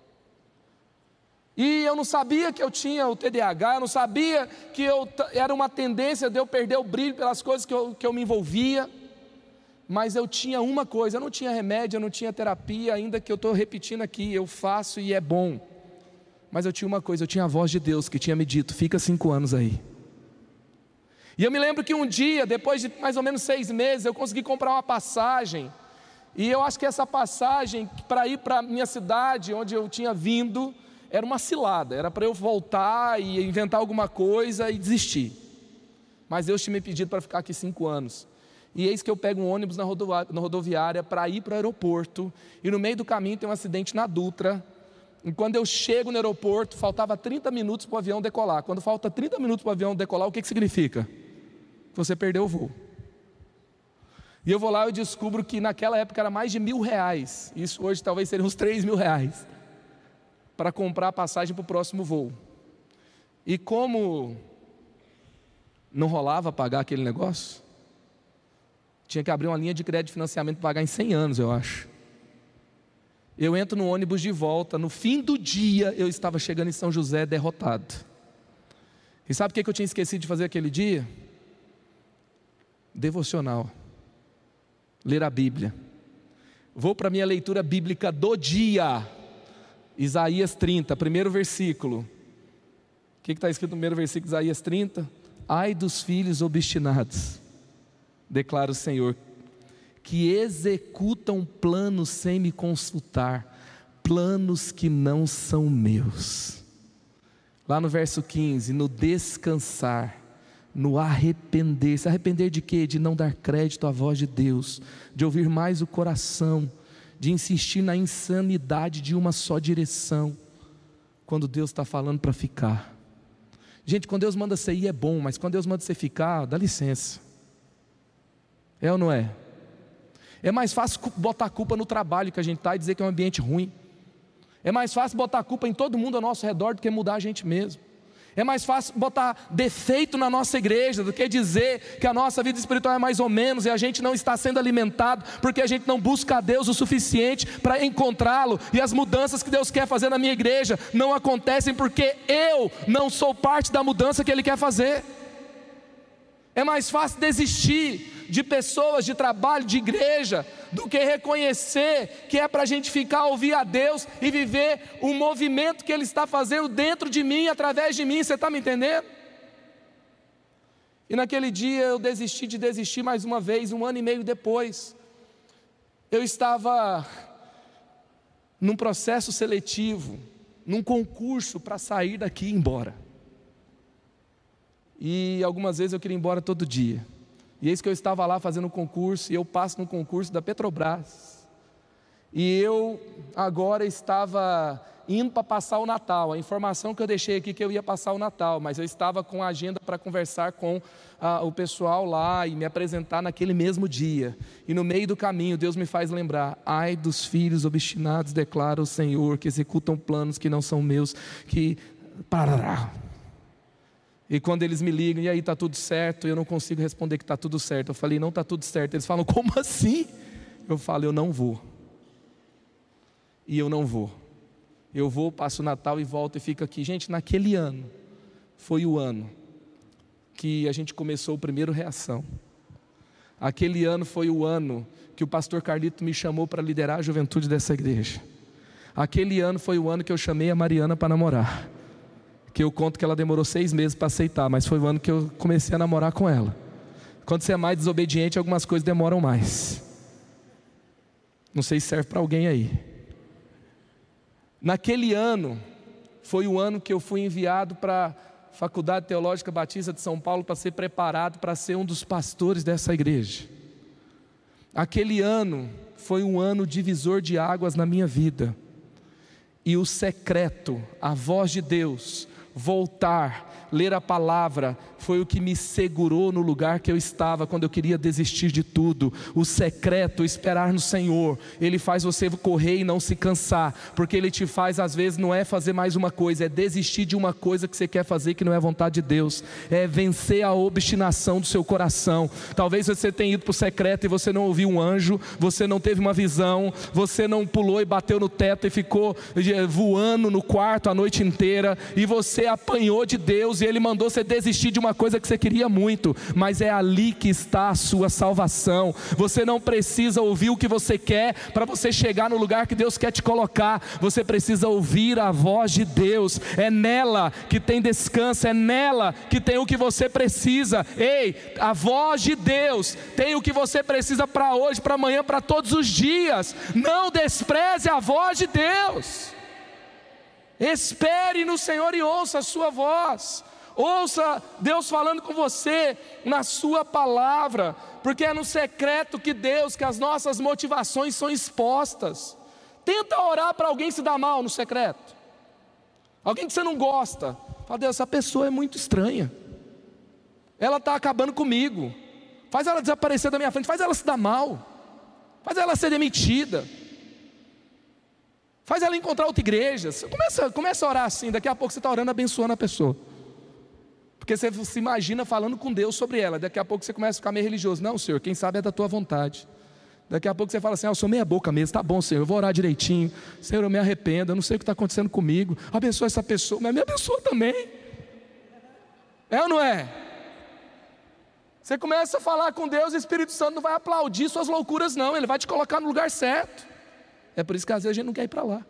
[SPEAKER 1] E eu não sabia que eu tinha o TDAH, eu não sabia que era uma tendência de eu perder o brilho pelas coisas que eu me envolvia. Mas eu tinha uma coisa: eu não tinha remédio, eu não tinha terapia, ainda que eu estou repetindo aqui, eu faço e é bom. Mas eu tinha uma coisa: eu tinha a voz de Deus que tinha me dito: fica 5 anos aí. E eu me lembro que um dia, depois de mais ou menos 6 meses, eu consegui comprar uma passagem. E eu acho que essa passagem para ir para a minha cidade, onde eu tinha vindo, era uma cilada. Era para eu voltar e inventar alguma coisa e desistir. Mas Deus tinha me pedido para ficar aqui 5 anos. E eis que eu pego um ônibus na rodoviária para ir para o aeroporto. E no meio do caminho tem um acidente na Dutra. E quando eu chego no aeroporto, faltava 30 minutos para o avião decolar. Quando falta 30 minutos para o avião decolar, o que significa? Você perdeu o voo. E eu vou lá e descubro que naquela época era mais de R$1.000. Isso hoje talvez seria uns R$3.000. Para comprar a passagem para o próximo voo. E como não rolava pagar aquele negócio, tinha que abrir uma linha de crédito de financiamento para pagar em 100 anos, eu acho. Eu entro no ônibus de volta, no fim do dia eu estava chegando em São José derrotado. E sabe o que eu tinha esquecido de fazer aquele dia? Devocional. Ler a Bíblia. Vou para a minha leitura bíblica do dia. Isaías 30, primeiro versículo. O que está escrito no primeiro versículo de Isaías 30? Ai dos filhos obstinados, declara o Senhor, que executam planos sem me consultar, planos que não são meus. Lá no verso 15, no descansar, no arrepender. Se arrepender de quê? De não dar crédito à voz de Deus, de ouvir mais o coração, de insistir na insanidade de uma só direção, quando Deus está falando para ficar. Gente, quando Deus manda você ir é bom, mas quando Deus manda você ficar, dá licença. É ou não é? É mais fácil botar a culpa no trabalho que a gente está e dizer que é um ambiente ruim. É mais fácil botar a culpa em todo mundo ao nosso redor do que mudar a gente mesmo. É mais fácil botar defeito na nossa igreja do que dizer que a nossa vida espiritual é mais ou menos e a gente não está sendo alimentado porque a gente não busca a Deus o suficiente para encontrá-lo. E as mudanças que Deus quer fazer na minha igreja não acontecem porque eu não sou parte da mudança que Ele quer fazer. É mais fácil desistir de pessoas, de trabalho, de igreja, do que reconhecer que é para a gente ficar, ouvir a Deus e viver o movimento que Ele está fazendo dentro de mim, através de mim. Você está me entendendo? E naquele dia eu desisti de desistir mais uma vez. 1 ano e meio depois, eu estava num processo seletivo, num concurso para sair daqui e ir embora. E algumas vezes eu queria ir embora todo dia. E eis que eu estava lá fazendo um concurso, e eu passo no concurso da Petrobras. E eu agora estava indo para passar o Natal. A informação que eu deixei aqui que eu ia passar o Natal, mas eu estava com a agenda para conversar com o pessoal lá e me apresentar naquele mesmo dia. E no meio do caminho Deus me faz lembrar: ai dos filhos obstinados, declara o Senhor, que executam planos que não são meus, que... Parará. E quando eles me ligam: e aí, está tudo certo? Eu não consigo responder que está tudo certo. Eu falei: não está tudo certo. Eles falam: como assim? Eu falo: eu não vou. E eu não vou. Eu vou, passo o Natal e volto e fico aqui. Gente, naquele ano, foi o ano que a gente começou o primeiro Reação. Aquele ano foi o ano que o pastor Carlito me chamou para liderar a juventude dessa igreja. Aquele ano foi o ano que eu chamei a Mariana para namorar. Que eu conto que ela demorou 6 meses para aceitar, mas foi o ano que eu comecei a namorar com ela. Quando você é mais desobediente, algumas coisas demoram mais. Não sei se serve para alguém aí. Naquele ano, foi o ano que eu fui enviado para a Faculdade Teológica Batista de São Paulo para ser preparado para ser um dos pastores dessa igreja. Aquele ano foi um ano divisor de águas na minha vida. E o secreto, a voz de Deus, voltar, ler a palavra, foi o que me segurou no lugar que eu estava quando eu queria desistir de tudo. O secreto, esperar no Senhor, Ele faz você correr e não se cansar, porque Ele te faz, às vezes, não é fazer mais uma coisa, é desistir de uma coisa que você quer fazer que não é vontade de Deus, é vencer a obstinação do seu coração. Talvez você tenha ido para o secreto e você não ouviu um anjo, você não teve uma visão, você não pulou e bateu no teto e ficou voando no quarto a noite inteira, e você apanhou de Deus e Ele mandou você desistir de uma coisa que você queria muito, mas é ali que está a sua salvação. Você não precisa ouvir o que você quer para você chegar no lugar que Deus quer te colocar. Você precisa ouvir a voz de Deus. É nela que tem descanso, é nela que tem o que você precisa. Ei, a voz de Deus tem o que você precisa para hoje, para amanhã, para todos os dias. Não despreze a voz de Deus. Espere no Senhor e ouça a sua voz. Ouça Deus falando com você na sua palavra, porque é no secreto que as nossas motivações são expostas. Tenta orar para alguém se dar mal no secreto. Alguém que você não gosta. Fala: Deus, essa pessoa é muito estranha. Ela está acabando comigo. Faz ela desaparecer da minha frente, faz ela se dar mal. Faz ela ser demitida. Faz ela encontrar outra igreja. Começa a orar assim, daqui a pouco você está orando abençoando a pessoa. Porque você se imagina falando com Deus sobre ela. Daqui a pouco você começa a ficar meio religioso. Não, Senhor, quem sabe é da tua vontade. Daqui a pouco você fala assim: eu sou meia boca mesmo, tá bom, Senhor, eu vou orar direitinho. Senhor, eu me arrependo, eu não sei o que está acontecendo comigo. Abençoa essa pessoa, mas me abençoa também. É ou não é? Você começa a falar com Deus, o Espírito Santo não vai aplaudir suas loucuras não. Ele vai te colocar no lugar certo. É por isso que às vezes a gente não quer ir para lá.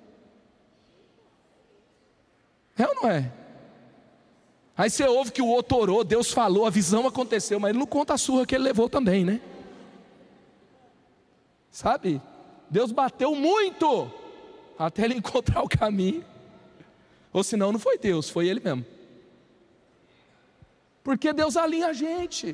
[SPEAKER 1] É ou não é? Aí você ouve que o outro orou, Deus falou, a visão aconteceu, mas ele não conta a surra que ele levou também, né? Sabe? Deus bateu muito até ele encontrar o caminho. Ou senão não foi Deus, foi ele mesmo. Porque Deus alinha a gente.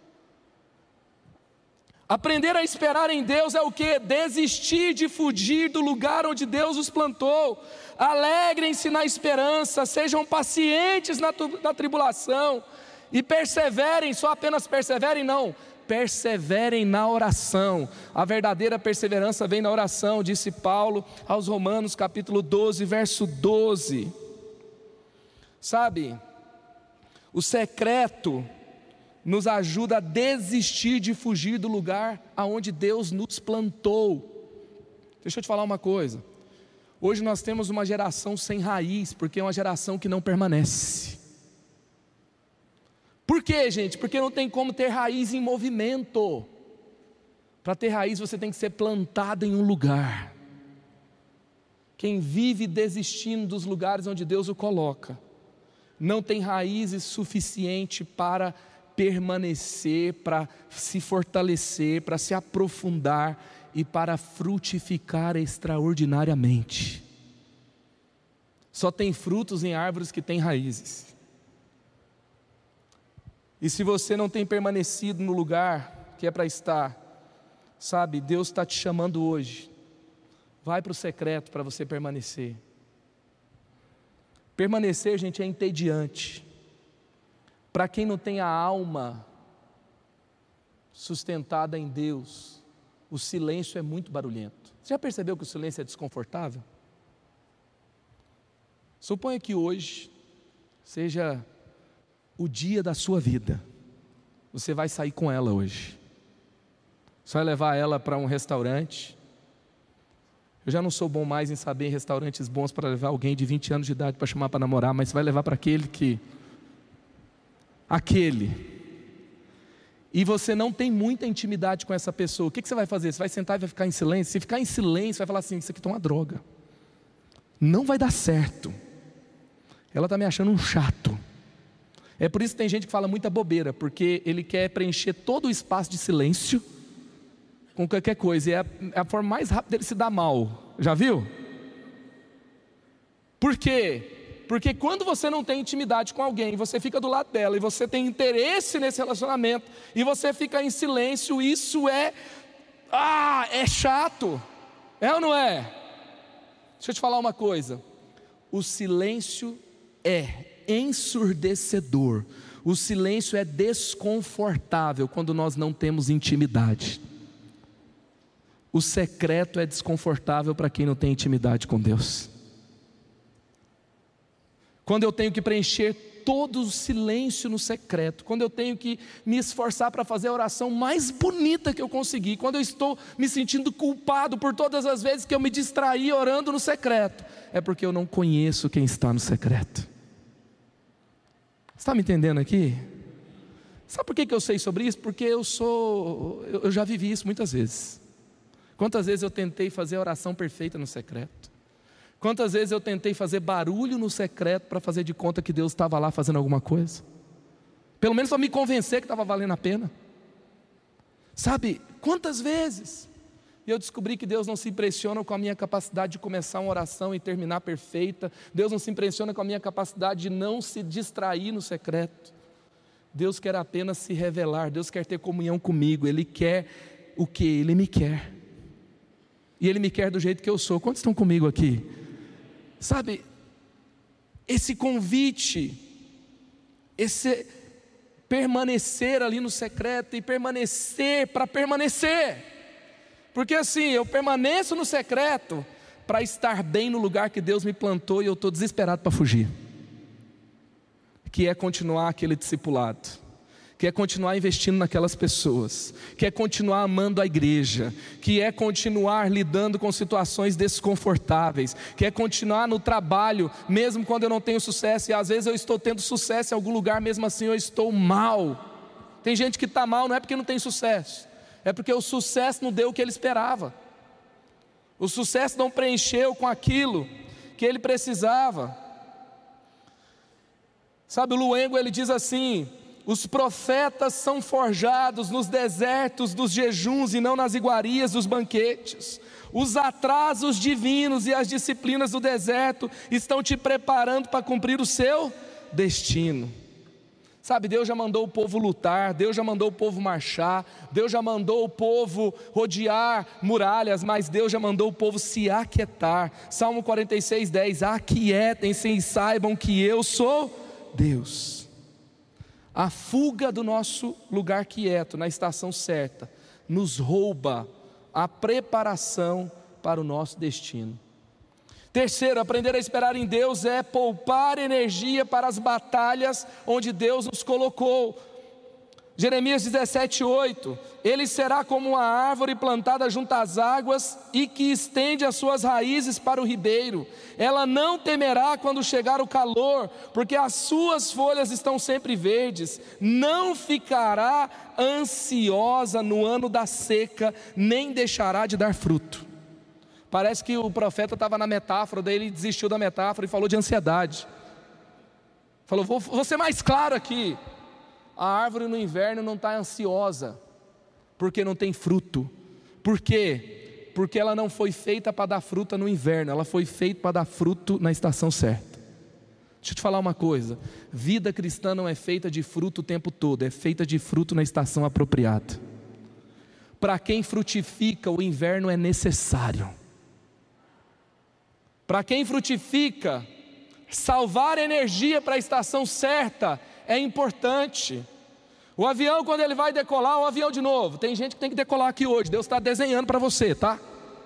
[SPEAKER 1] Aprender a esperar em Deus é o que? Desistir de fugir do lugar onde Deus os plantou. Alegrem-se na esperança, sejam pacientes na tribulação e perseverem, só apenas perseverem não, perseverem na oração. A verdadeira perseverança vem na oração, disse Paulo aos Romanos capítulo 12, verso 12. Sabe, o secreto nos ajuda a desistir de fugir do lugar aonde Deus nos plantou. Deixa eu te falar uma coisa. Hoje nós temos uma geração sem raiz, porque é uma geração que não permanece. Por quê, gente? Porque não tem como ter raiz em movimento. Para ter raiz você tem que ser plantado em um lugar. Quem vive desistindo dos lugares onde Deus o coloca, não tem raízes suficiente para permanecer, para se fortalecer, para se aprofundar e para frutificar extraordinariamente. Só tem frutos em árvores que têm raízes. E se você não tem permanecido no lugar que é para estar, sabe, Deus está te chamando hoje. vai para o secreto para você permanecer. Permanecer, gente, é entediante. Para quem não tem a alma sustentada em Deus, o silêncio é muito barulhento. Você já percebeu que o silêncio é desconfortável? Suponha que hoje seja o dia da sua vida. Você vai sair com ela hoje. Você vai levar ela para um restaurante. Eu já não sou bom mais em saber em restaurantes bons para levar alguém de 20 anos de idade para chamar para namorar, mas você vai levar para aquele. E você não tem muita intimidade com essa pessoa. O que você vai fazer? Você vai sentar e vai ficar em silêncio? Se ficar em silêncio, vai falar assim: isso aqui está uma droga. Não vai dar certo. Ela está me achando um chato. É por isso que tem gente que fala muita bobeira, porque ele quer preencher todo o espaço de silêncio com qualquer coisa, e é a forma mais rápida dele se dar mal. Já viu? Por quê? Porque quando você não tem intimidade com alguém, você fica do lado dela, e você tem interesse nesse relacionamento, e você fica em silêncio, isso é chato. É ou não é? Deixa eu te falar uma coisa. O silêncio é ensurdecedor. O silêncio é desconfortável quando nós não temos intimidade. O secreto é desconfortável para quem não tem intimidade com Deus. Quando eu tenho que preencher todo o silêncio no secreto, quando eu tenho que me esforçar para fazer a oração mais bonita que eu conseguir, quando eu estou me sentindo culpado por todas as vezes que eu me distraí orando no secreto, é porque eu não conheço quem está no secreto. Você está me entendendo aqui? Sabe por que eu sei sobre isso? Porque eu já vivi isso muitas vezes. Quantas vezes eu tentei fazer a oração perfeita no secreto? Quantas vezes eu tentei fazer barulho no secreto para fazer de conta que Deus estava lá fazendo alguma coisa? Pelo menos para me convencer que estava valendo a pena. Sabe, quantas vezes? E eu descobri que Deus não se impressiona com a minha capacidade de começar uma oração e terminar perfeita. Deus não se impressiona com a minha capacidade de não se distrair no secreto. Deus quer apenas se revelar. Deus quer ter comunhão comigo. Ele quer o que? Ele me quer. E Ele me quer do jeito que eu sou. Quantos estão comigo aqui? Sabe, esse convite, esse permanecer ali no secreto e permanecer para permanecer. Porque assim, eu permaneço no secreto para estar bem no lugar que Deus me plantou e eu estou desesperado para fugir. Que é continuar aquele discipulado, que é continuar investindo naquelas pessoas, que é continuar amando a igreja, que é continuar lidando com situações desconfortáveis, que é continuar no trabalho, mesmo quando eu não tenho sucesso, e às vezes eu estou tendo sucesso em algum lugar, mesmo assim eu estou mal. Tem gente que está mal, não é porque não tem sucesso, é porque o sucesso não deu o que ele esperava, o sucesso não preencheu com aquilo que ele precisava. Sabe, o Luengo, ele diz assim: os profetas são forjados nos desertos dos jejuns e não nas iguarias dos banquetes. Os atrasos divinos e as disciplinas do deserto estão te preparando para cumprir o seu destino. Sabe, Deus já mandou o povo lutar, Deus já mandou o povo marchar, Deus já mandou o povo rodear muralhas, mas Deus já mandou o povo se aquietar. Salmo 46:10: aquietem-se e saibam que eu sou Deus. A fuga do nosso lugar quieto na estação certa nos rouba a preparação para o nosso destino. Terceiro, aprender a esperar em Deus é poupar energia para as batalhas onde Deus nos colocou. Jeremias 17:8: ele será como uma árvore plantada junto às águas e que estende as suas raízes para o ribeiro. Ela não temerá quando chegar o calor, porque as suas folhas estão sempre verdes. Não ficará ansiosa no ano da seca, nem deixará de dar fruto. Parece que o profeta estava na metáfora, daí ele desistiu da metáfora e falou de ansiedade. Falou: vou ser mais claro aqui. A árvore no inverno não está ansiosa, porque não tem fruto. Por quê? Porque ela não foi feita para dar fruta no inverno, ela foi feita para dar fruto na estação certa. Deixa eu te falar uma coisa: vida cristã não é feita de fruto o tempo todo, é feita de fruto na estação apropriada. Para quem frutifica, o inverno é necessário. Para quem frutifica, salvar energia para a estação certa é importante. O avião, quando ele vai decolar, o avião de novo, tem gente que tem que decolar aqui hoje, Deus está desenhando para você, tá?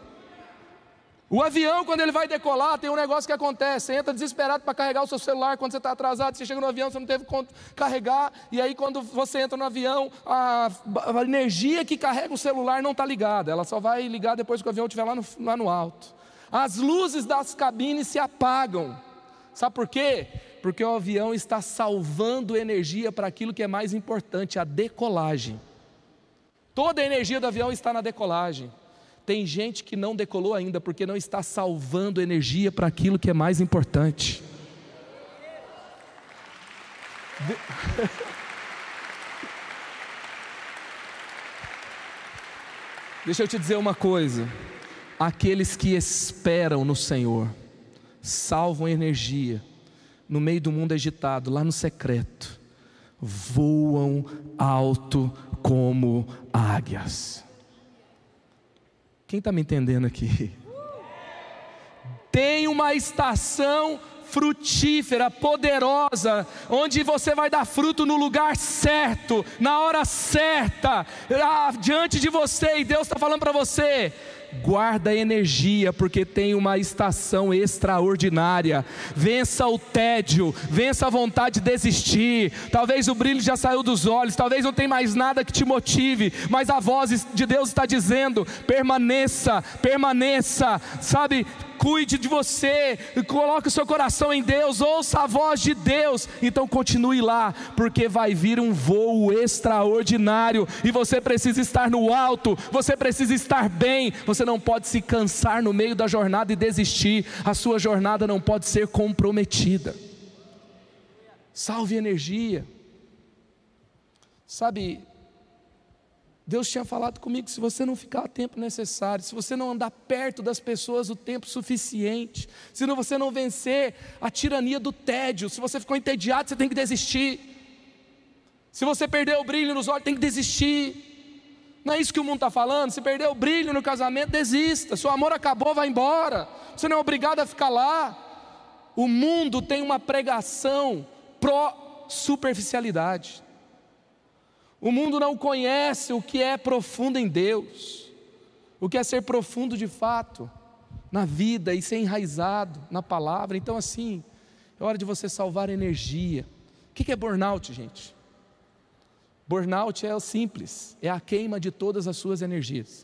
[SPEAKER 1] O avião, quando ele vai decolar, tem um negócio que acontece, você entra desesperado para carregar o seu celular, quando você está atrasado, você chega no avião, você não teve como carregar, e aí quando você entra no avião, a energia que carrega o celular não está ligada, ela só vai ligar depois que o avião estiver lá no alto. As luzes das cabines se apagam, sabe por quê? Porque o avião está salvando energia para aquilo que é mais importante, a decolagem. Toda a energia do avião está na decolagem. Tem gente que não decolou ainda porque não está salvando energia para aquilo que é mais importante. Deixa eu te dizer uma coisa: aqueles que esperam no Senhor salvam energia no meio do mundo agitado, lá no secreto, voam alto como águias. Quem está me entendendo aqui? Tem uma estação frutífera, poderosa, onde você vai dar fruto no lugar certo, na hora certa, diante de você, e Deus está falando para você: guarda a energia, porque tem uma estação extraordinária. Vença o tédio, vença a vontade de desistir. Talvez o brilho já saiu dos olhos, talvez não tenha mais nada que te motive, mas a voz de Deus está dizendo: permaneça, permaneça, sabe? Cuide de você, coloque o seu coração em Deus, ouça a voz de Deus. Então continue lá, porque vai vir um voo extraordinário, e você precisa estar no alto, você precisa estar bem. Você não pode se cansar no meio da jornada e desistir. A sua jornada não pode ser comprometida. Salve energia. Sabe, Deus tinha falado comigo: se você não ficar o tempo necessário, se você não andar perto das pessoas o tempo suficiente, se você não vencer a tirania do tédio, se você ficou entediado, você tem que desistir. Se você perdeu o brilho nos olhos, tem que desistir. Não é isso que o mundo está falando? Se perdeu o brilho no casamento, desista. Se o amor acabou, vai embora. Você não é obrigado a ficar lá. O mundo tem uma pregação pró-superficialidade. O mundo não conhece o que é profundo em Deus, o que é ser profundo de fato na vida e ser enraizado na palavra. Então assim, é hora de você salvar energia. O que é burnout, gente? Burnout é o simples, é a queima de todas as suas energias.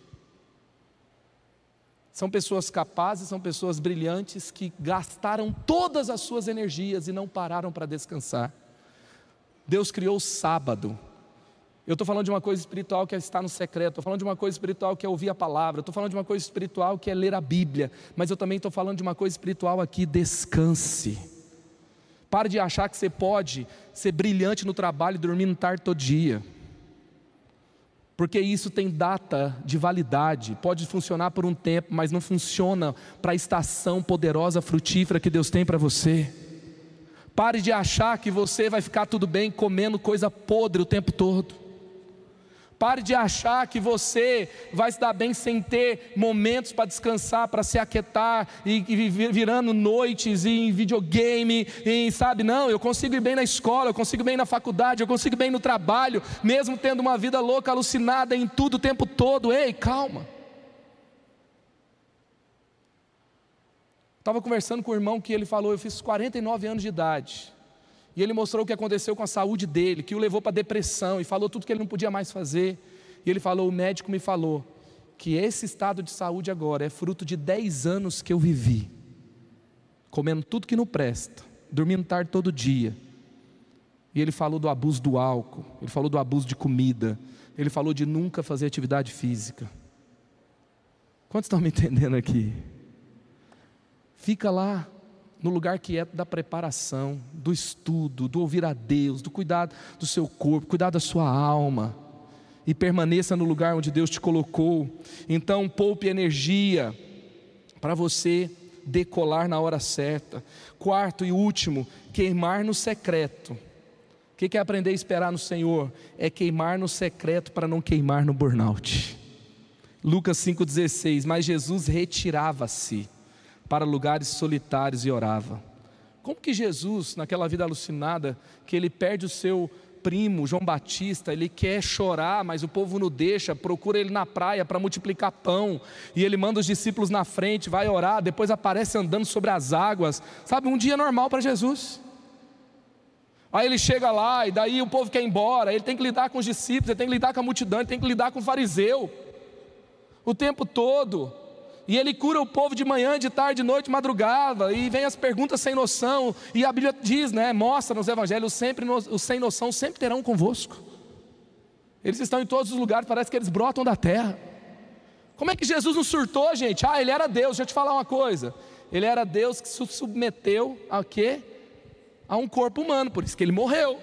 [SPEAKER 1] São pessoas capazes, são pessoas brilhantes que gastaram todas as suas energias e não pararam para descansar. Deus criou o sábado. Eu estou falando de uma coisa espiritual que é estar no secreto, estou falando de uma coisa espiritual que é ouvir a palavra, estou falando de uma coisa espiritual que é ler a Bíblia, mas eu também estou falando de uma coisa espiritual aqui: descanse. Pare de achar que você pode ser brilhante no trabalho e dormir tarde todo dia, porque isso tem data de validade. Pode funcionar por um tempo, mas não funciona para a estação poderosa, frutífera que Deus tem para você. Pare de achar que você vai ficar tudo bem comendo coisa podre o tempo todo. Pare de achar que você vai se dar bem sem ter momentos para descansar, para se aquietar, e virando noites em videogame, sabe? Não, eu consigo ir bem na escola, eu consigo ir bem na faculdade, eu consigo ir bem no trabalho, mesmo tendo uma vida louca, alucinada em tudo o tempo todo. Ei, calma. Estava conversando com o irmão que ele falou: eu fiz 49 anos de idade. E ele mostrou o que aconteceu com a saúde dele, que o levou para depressão, e falou tudo que ele não podia mais fazer. E ele falou: o médico me falou que esse estado de saúde agora é fruto de 10 anos que eu vivi, comendo tudo que não presta, dormindo tarde todo dia. E ele falou do abuso do álcool, ele falou do abuso de comida, ele falou de nunca fazer atividade física. Quantos estão me entendendo aqui? Fica lá, no lugar quieto da preparação, do estudo, do ouvir a Deus, do cuidado do seu corpo, cuidar da sua alma, e permaneça no lugar onde Deus te colocou. Então poupe energia para você decolar na hora certa. Quarto e último, queimar no secreto. O que é aprender a esperar no Senhor? É queimar no secreto para não queimar no burnout. Lucas 5,16, mas Jesus retirava-se para lugares solitários e orava. Como que Jesus, naquela vida alucinada, que ele perde o seu primo, João Batista, ele quer chorar, mas o povo não deixa, procura ele na praia para multiplicar pão, e ele manda os discípulos na frente, vai orar, depois aparece andando sobre as águas, sabe, um dia normal para Jesus. Aí ele chega lá, e daí o povo quer ir embora, ele tem que lidar com os discípulos, ele tem que lidar com a multidão, ele tem que lidar com o fariseu, o tempo todo. E ele cura o povo de manhã, de tarde, de noite, de madrugada, e vem as perguntas sem noção, e a Bíblia diz, mostra nos evangelhos, os sem noção sempre terão convosco. Eles estão em todos os lugares, parece que eles brotam da terra. Como é que Jesus não surtou, gente? Ele era Deus. Deixa eu te falar uma coisa, ele era Deus que se submeteu a quê? A um corpo humano, por isso que ele morreu.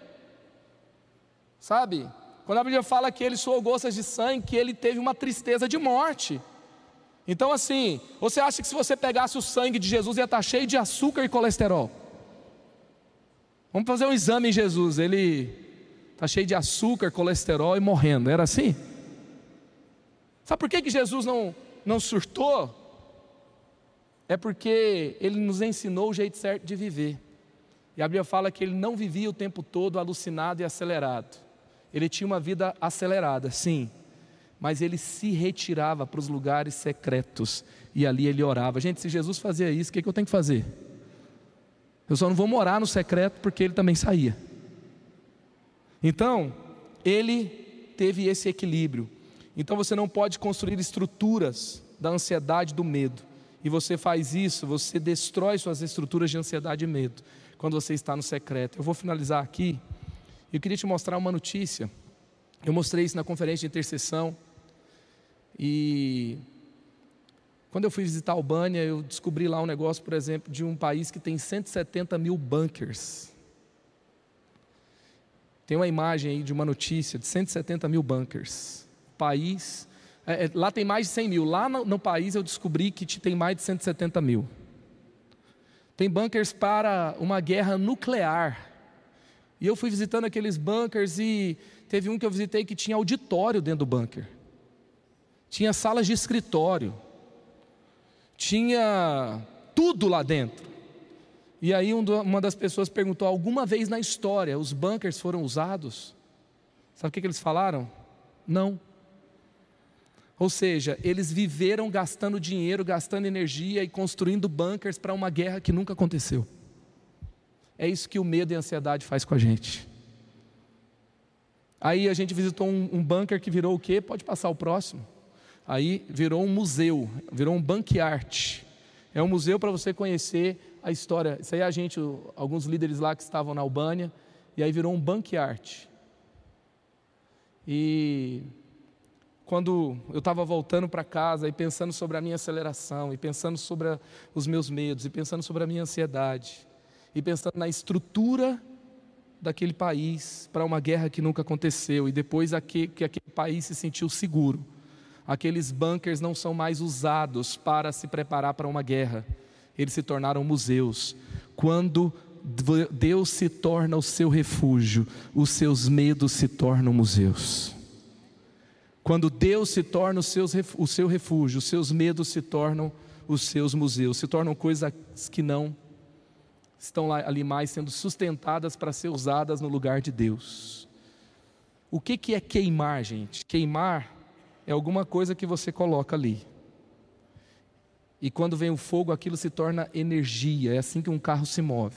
[SPEAKER 1] Sabe, quando a Bíblia fala que ele suou gotas de sangue, que ele teve uma tristeza de morte. Então assim, você acha que se você pegasse o sangue de Jesus ia estar cheio de açúcar e colesterol? Vamos fazer um exame em Jesus, ele está cheio de açúcar, colesterol e morrendo, era assim? Sabe por que Jesus não surtou? É porque ele nos ensinou o jeito certo de viver. E a Bíblia fala que ele não vivia o tempo todo alucinado e acelerado. Ele tinha uma vida acelerada, sim, mas ele se retirava para os lugares secretos, e ali ele orava. Gente, se Jesus fazia isso, o que eu tenho que fazer? Eu só não vou morar no secreto, porque ele também saía. Então, ele teve esse equilíbrio. Então você não pode construir estruturas da ansiedade e do medo, e você faz isso, você destrói suas estruturas de ansiedade e medo, quando você está no secreto. Eu vou finalizar aqui, eu queria te mostrar uma notícia. Eu mostrei isso na conferência de intercessão, e quando eu fui visitar a Albânia, eu descobri lá um negócio, por exemplo, de um país que tem 170 mil bunkers. Tem uma imagem aí de uma notícia de 170 mil bunkers. País, lá tem mais de 100 mil, lá no país eu descobri que tem mais de 170 mil. Tem bunkers para uma guerra nuclear. E eu fui visitando aqueles bunkers, e teve um que eu visitei que tinha auditório dentro do bunker. Tinha salas de escritório, tinha tudo lá dentro. E aí uma das pessoas perguntou: alguma vez na história os bunkers foram usados? Sabe o que eles falaram? Não. Ou seja, eles viveram gastando dinheiro, gastando energia e construindo bunkers para uma guerra que nunca aconteceu. É isso que o medo e a ansiedade faz com a gente. Aí a gente visitou um bunker que virou o quê? Pode passar o próximo. Aí virou um museu, virou um Bank-Art. É um museu para você conhecer a história. Isso aí alguns líderes lá que estavam na Albânia, e aí virou um Bank-Art. E quando eu estava voltando para casa e pensando sobre a minha aceleração, e pensando sobre os meus medos, e pensando sobre a minha ansiedade, e pensando na estrutura daquele país para uma guerra que nunca aconteceu, e depois que aquele país se sentiu seguro, aqueles bunkers não são mais usados para se preparar para uma guerra, eles se tornaram museus. Quando Deus se torna o seu refúgio, os seus medos se tornam museus. Quando Deus se torna o seu refúgio, os seus medos se tornam os seus museus, se tornam coisas que não estão ali mais sendo sustentadas para ser usadas no lugar de Deus. O que é queimar, gente? Queimar é alguma coisa que você coloca ali, e quando vem o fogo, aquilo se torna energia. É assim que um carro se move.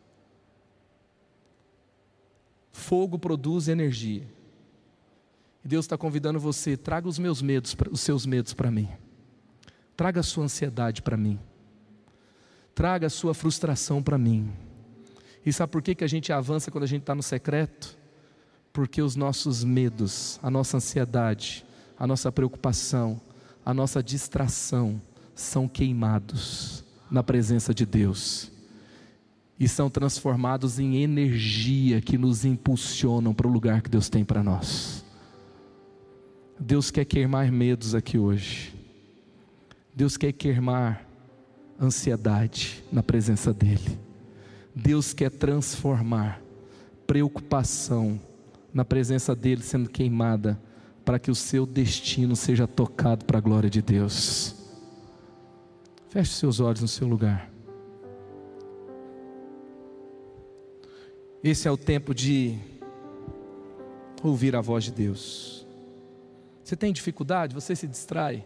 [SPEAKER 1] Fogo produz energia. E Deus está convidando você: traga os seus medos para mim, traga a sua ansiedade para mim, traga a sua frustração para mim. E sabe por que a gente avança quando a gente está no secreto? Porque os nossos medos, a nossa ansiedade, a nossa preocupação, a nossa distração são queimados na presença de Deus, e são transformados em energia que nos impulsionam para o lugar que Deus tem para nós. Deus quer queimar medos aqui hoje. Deus quer queimar ansiedade na presença dEle. Deus quer transformar preocupação na presença dEle sendo queimada, para que o seu destino seja tocado para a glória de Deus. Feche seus olhos no seu lugar. Esse é o tempo de ouvir a voz de Deus. Você tem dificuldade? Você se distrai?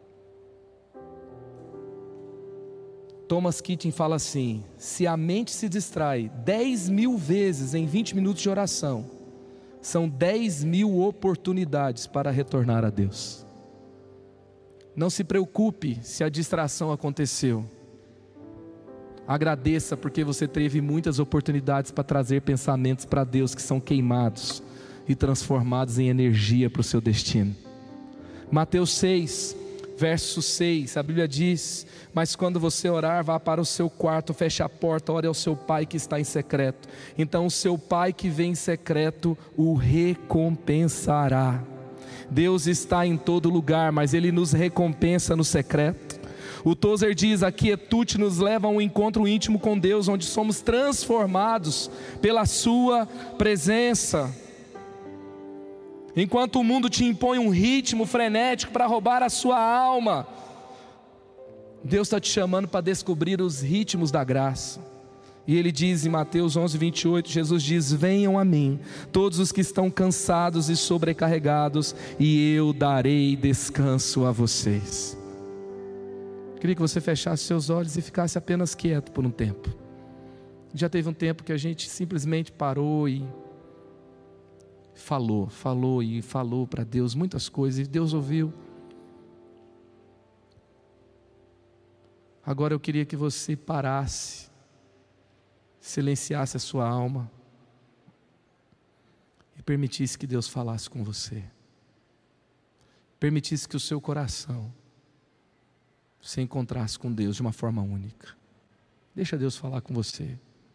[SPEAKER 1] Thomas Keating fala assim: se a mente se distrai 10.000 vezes em 20 minutos de oração, são 10.000 oportunidades para retornar a Deus. Não se preocupe se a distração aconteceu. Agradeça, porque você teve muitas oportunidades para trazer pensamentos para Deus que são queimados e transformados em energia para o seu destino. Mateus 6, verso 6, a Bíblia diz: mas quando você orar, vá para o seu quarto, feche a porta, ore ao seu pai que está em secreto. Então o seu pai que vem em secreto o recompensará. Deus está em todo lugar, mas Ele nos recompensa no secreto. O Tozer diz: a quietude nos leva a um encontro íntimo com Deus, onde somos transformados pela sua presença. Enquanto o mundo te impõe um ritmo frenético para roubar a sua alma, Deus está te chamando para descobrir os ritmos da graça. E Ele diz em Mateus 11, 28, Jesus diz: venham a mim, todos os que estão cansados e sobrecarregados, e eu darei descanso a vocês. Queria que você fechasse seus olhos e ficasse apenas quieto por um tempo. Já teve um tempo que a gente simplesmente parou e falou para Deus muitas coisas, e Deus ouviu. Agora eu queria que você parasse, silenciasse a sua alma e permitisse que Deus falasse com você. Permitisse que o seu coração se encontrasse com Deus de uma forma única. Deixa Deus falar com você.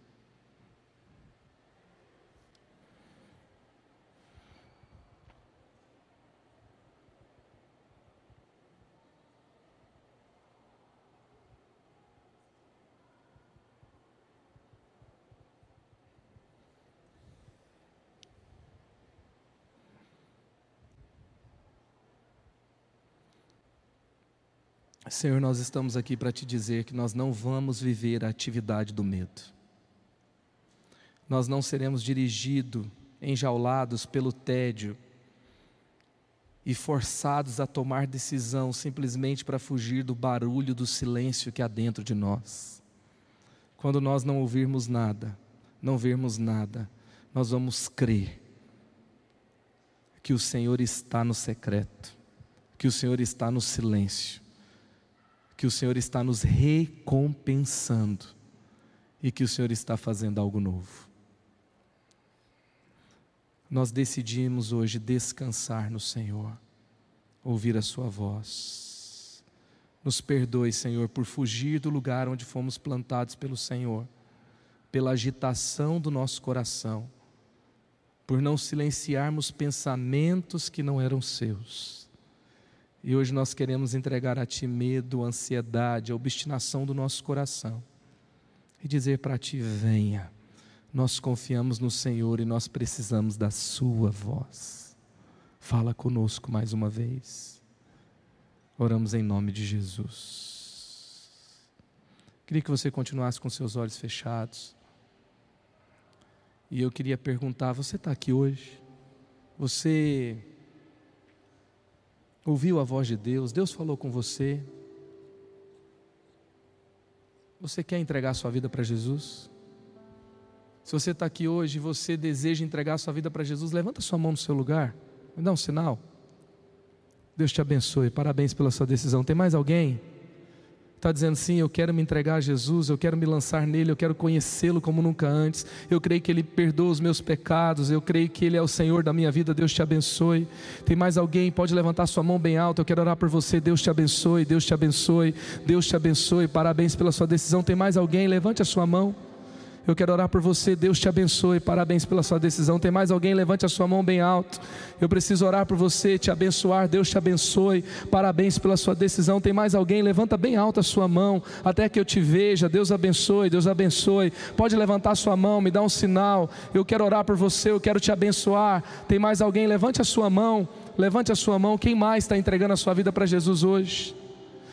[SPEAKER 1] Senhor, nós estamos aqui para te dizer que nós não vamos viver a atividade do medo. Nós não seremos dirigidos, enjaulados pelo tédio e forçados a tomar decisão simplesmente para fugir do barulho, do silêncio que há dentro de nós. Quando nós não ouvirmos nada, não vermos nada, nós vamos crer que o Senhor está no secreto, que o Senhor está no silêncio, que o Senhor está nos recompensando e que o Senhor está fazendo algo novo. Nós decidimos hoje descansar no Senhor, ouvir a sua voz. Nos perdoe, Senhor, por fugir do lugar onde fomos plantados pelo Senhor, pela agitação do nosso coração, por não silenciarmos pensamentos que não eram seus. E hoje nós queremos entregar a Ti medo, ansiedade, a obstinação do nosso coração e dizer para Ti: venha. Nós confiamos no Senhor e nós precisamos da Sua voz. Fala conosco mais uma vez. Oramos em nome de Jesus. Queria que você continuasse com seus olhos fechados. E eu queria perguntar: você está aqui hoje? Você ouviu a voz de Deus? Deus falou com você? Você quer entregar a sua vida para Jesus? Se você está aqui hoje e você deseja entregar a sua vida para Jesus, levanta sua mão no seu lugar, me dá um sinal. Deus te abençoe, parabéns pela sua decisão. Tem mais alguém? Está dizendo: sim, eu quero me entregar a Jesus, eu quero me lançar nele, eu quero conhecê-lo como nunca antes. Eu creio que Ele perdoa os meus pecados, eu creio que Ele é o Senhor da minha vida. Deus te abençoe. Tem mais alguém? Pode levantar sua mão bem alta, eu quero orar por você. Deus te abençoe, Deus te abençoe, Deus te abençoe, parabéns pela sua decisão. Tem mais alguém? Levante a sua mão. Eu quero orar por você. Deus te abençoe, parabéns pela sua decisão. Tem mais alguém? Levante a sua mão bem alto. Eu preciso orar por você, te abençoar. Deus te abençoe, parabéns pela sua decisão. Tem mais alguém? Levanta bem alto a sua mão, até que eu te veja. Deus abençoe, Deus abençoe. Pode levantar a sua mão, me dá um sinal. Eu quero orar por você, eu quero te abençoar. Tem mais alguém? Levante a sua mão, levante a sua mão. Quem mais está entregando a sua vida para Jesus hoje?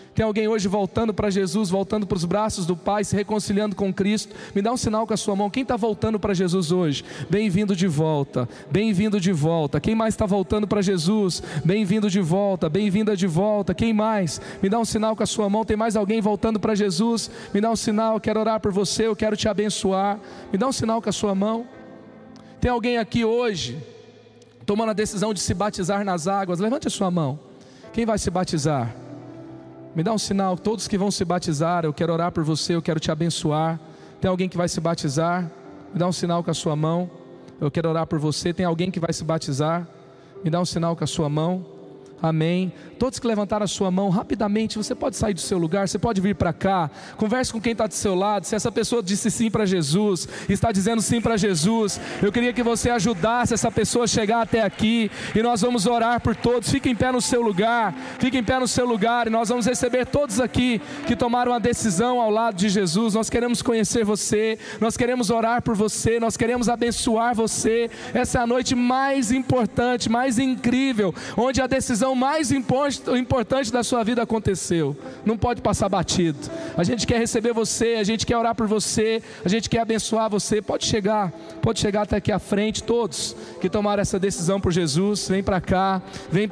[SPEAKER 1] Tem alguém hoje voltando para Jesus, voltando para os braços do Pai, se reconciliando com Cristo? Me dá um sinal com a sua mão. Quem está voltando para Jesus hoje? Bem-vindo de volta, bem-vindo de volta. Quem mais está voltando para Jesus? Bem-vindo de volta, bem-vinda de volta. Quem mais? Me dá um sinal com a sua mão. Tem mais alguém voltando para Jesus? Me dá um sinal, eu quero orar por você, eu quero te abençoar. Me dá um sinal com a sua mão. Tem alguém aqui hoje tomando a decisão de se batizar nas águas? Levante a sua mão. Quem vai se batizar? Me dá um sinal. Todos que vão se batizar, eu quero orar por você, eu quero te abençoar. Tem alguém que vai se batizar? Me dá um sinal com a sua mão. Eu quero orar por você. Tem alguém que vai se batizar? Me dá um sinal com a sua mão. Amém. Todos que levantaram a sua mão, rapidamente, você pode sair do seu lugar, você pode vir para cá, converse com quem está do seu lado. Se essa pessoa disse sim para Jesus, está dizendo sim para Jesus, eu queria que você ajudasse essa pessoa a chegar até aqui, e nós vamos orar por todos. Fique em pé no seu lugar, fique em pé no seu lugar, e nós vamos receber todos aqui que tomaram a decisão ao lado de Jesus. Nós queremos conhecer você, nós queremos orar por você, nós queremos abençoar você. Essa é a noite mais importante, mais incrível, onde a decisão mais importante da sua vida aconteceu. Não pode passar batido. A gente quer receber você, a gente quer orar por você, a gente quer abençoar você. Pode chegar até aqui à frente. Todos que tomaram essa decisão por Jesus, vem para cá,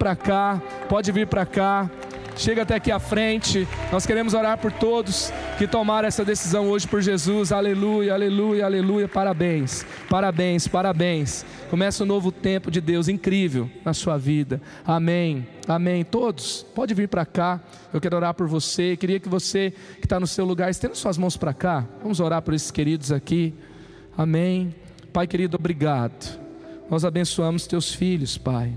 [SPEAKER 1] pode vir para cá. Chega até aqui à frente. Nós queremos orar por todos que tomaram essa decisão hoje por Jesus. Aleluia, aleluia, aleluia. Parabéns, parabéns, parabéns. Começa um novo tempo de Deus incrível na sua vida. Amém, amém. Todos, pode vir para cá. Eu quero orar por você. Queria que você que está no seu lugar, estenda suas mãos para cá. Vamos orar por esses queridos aqui. Amém. Pai querido, obrigado. Nós abençoamos teus filhos, Pai.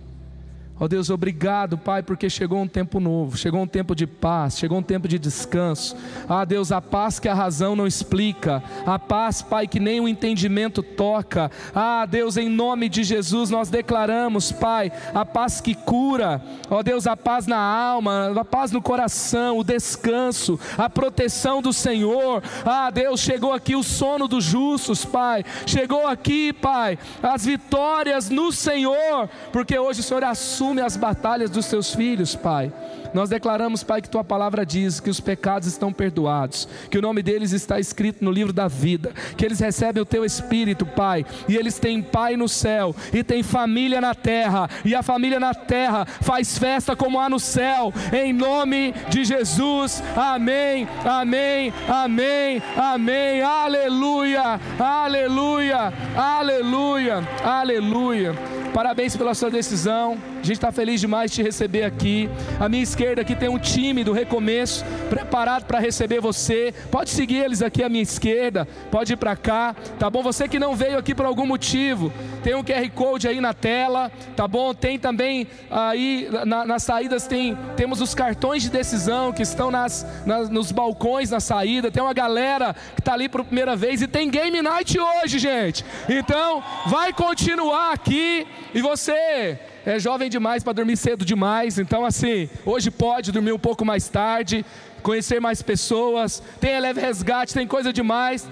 [SPEAKER 1] Ó Deus, obrigado, Pai, porque chegou um tempo novo, chegou um tempo de paz, chegou um tempo de descanso. Ah, Deus, a paz que a razão não explica, a paz, Pai, que nem o entendimento toca. Ah, Deus, em nome de Jesus nós declaramos, Pai, a paz que cura. Ó Deus, a paz na alma, a paz no coração, o descanso, a proteção do Senhor. Ah, Deus, chegou aqui o sono dos justos, Pai. Chegou aqui, Pai, as vitórias no Senhor, porque hoje o Senhor assume as batalhas dos seus filhos, Pai. Nós declaramos, Pai, que tua palavra diz que os pecados estão perdoados, que o nome deles está escrito no livro da vida, que eles recebem o teu Espírito, Pai, e eles têm Pai no céu, e têm família na terra, e a família na terra faz festa como há no céu, em nome de Jesus. Amém, amém, amém, amém. Aleluia, aleluia, aleluia, aleluia. Parabéns pela sua decisão. A gente está feliz demais de te receber aqui. À minha esquerda aqui tem um time do Recomeço preparado para receber você. Pode seguir eles aqui à minha esquerda, pode ir para cá, tá bom? Você que não veio aqui por algum motivo, tem um QR Code aí na tela, tá bom? Tem também aí nas saídas, temos os cartões de decisão que estão nos balcões na saída. Tem uma galera que está ali por primeira vez, e tem Game Night hoje, gente. Então vai continuar aqui. E você é jovem demais para dormir cedo demais, então assim, hoje pode dormir um pouco mais tarde, conhecer mais pessoas. Tem Eleve Resgate, tem coisa demais.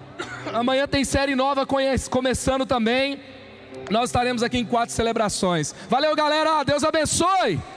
[SPEAKER 1] Amanhã tem série nova começando também. Nós estaremos aqui em 4 celebrações. Valeu, galera, Deus abençoe.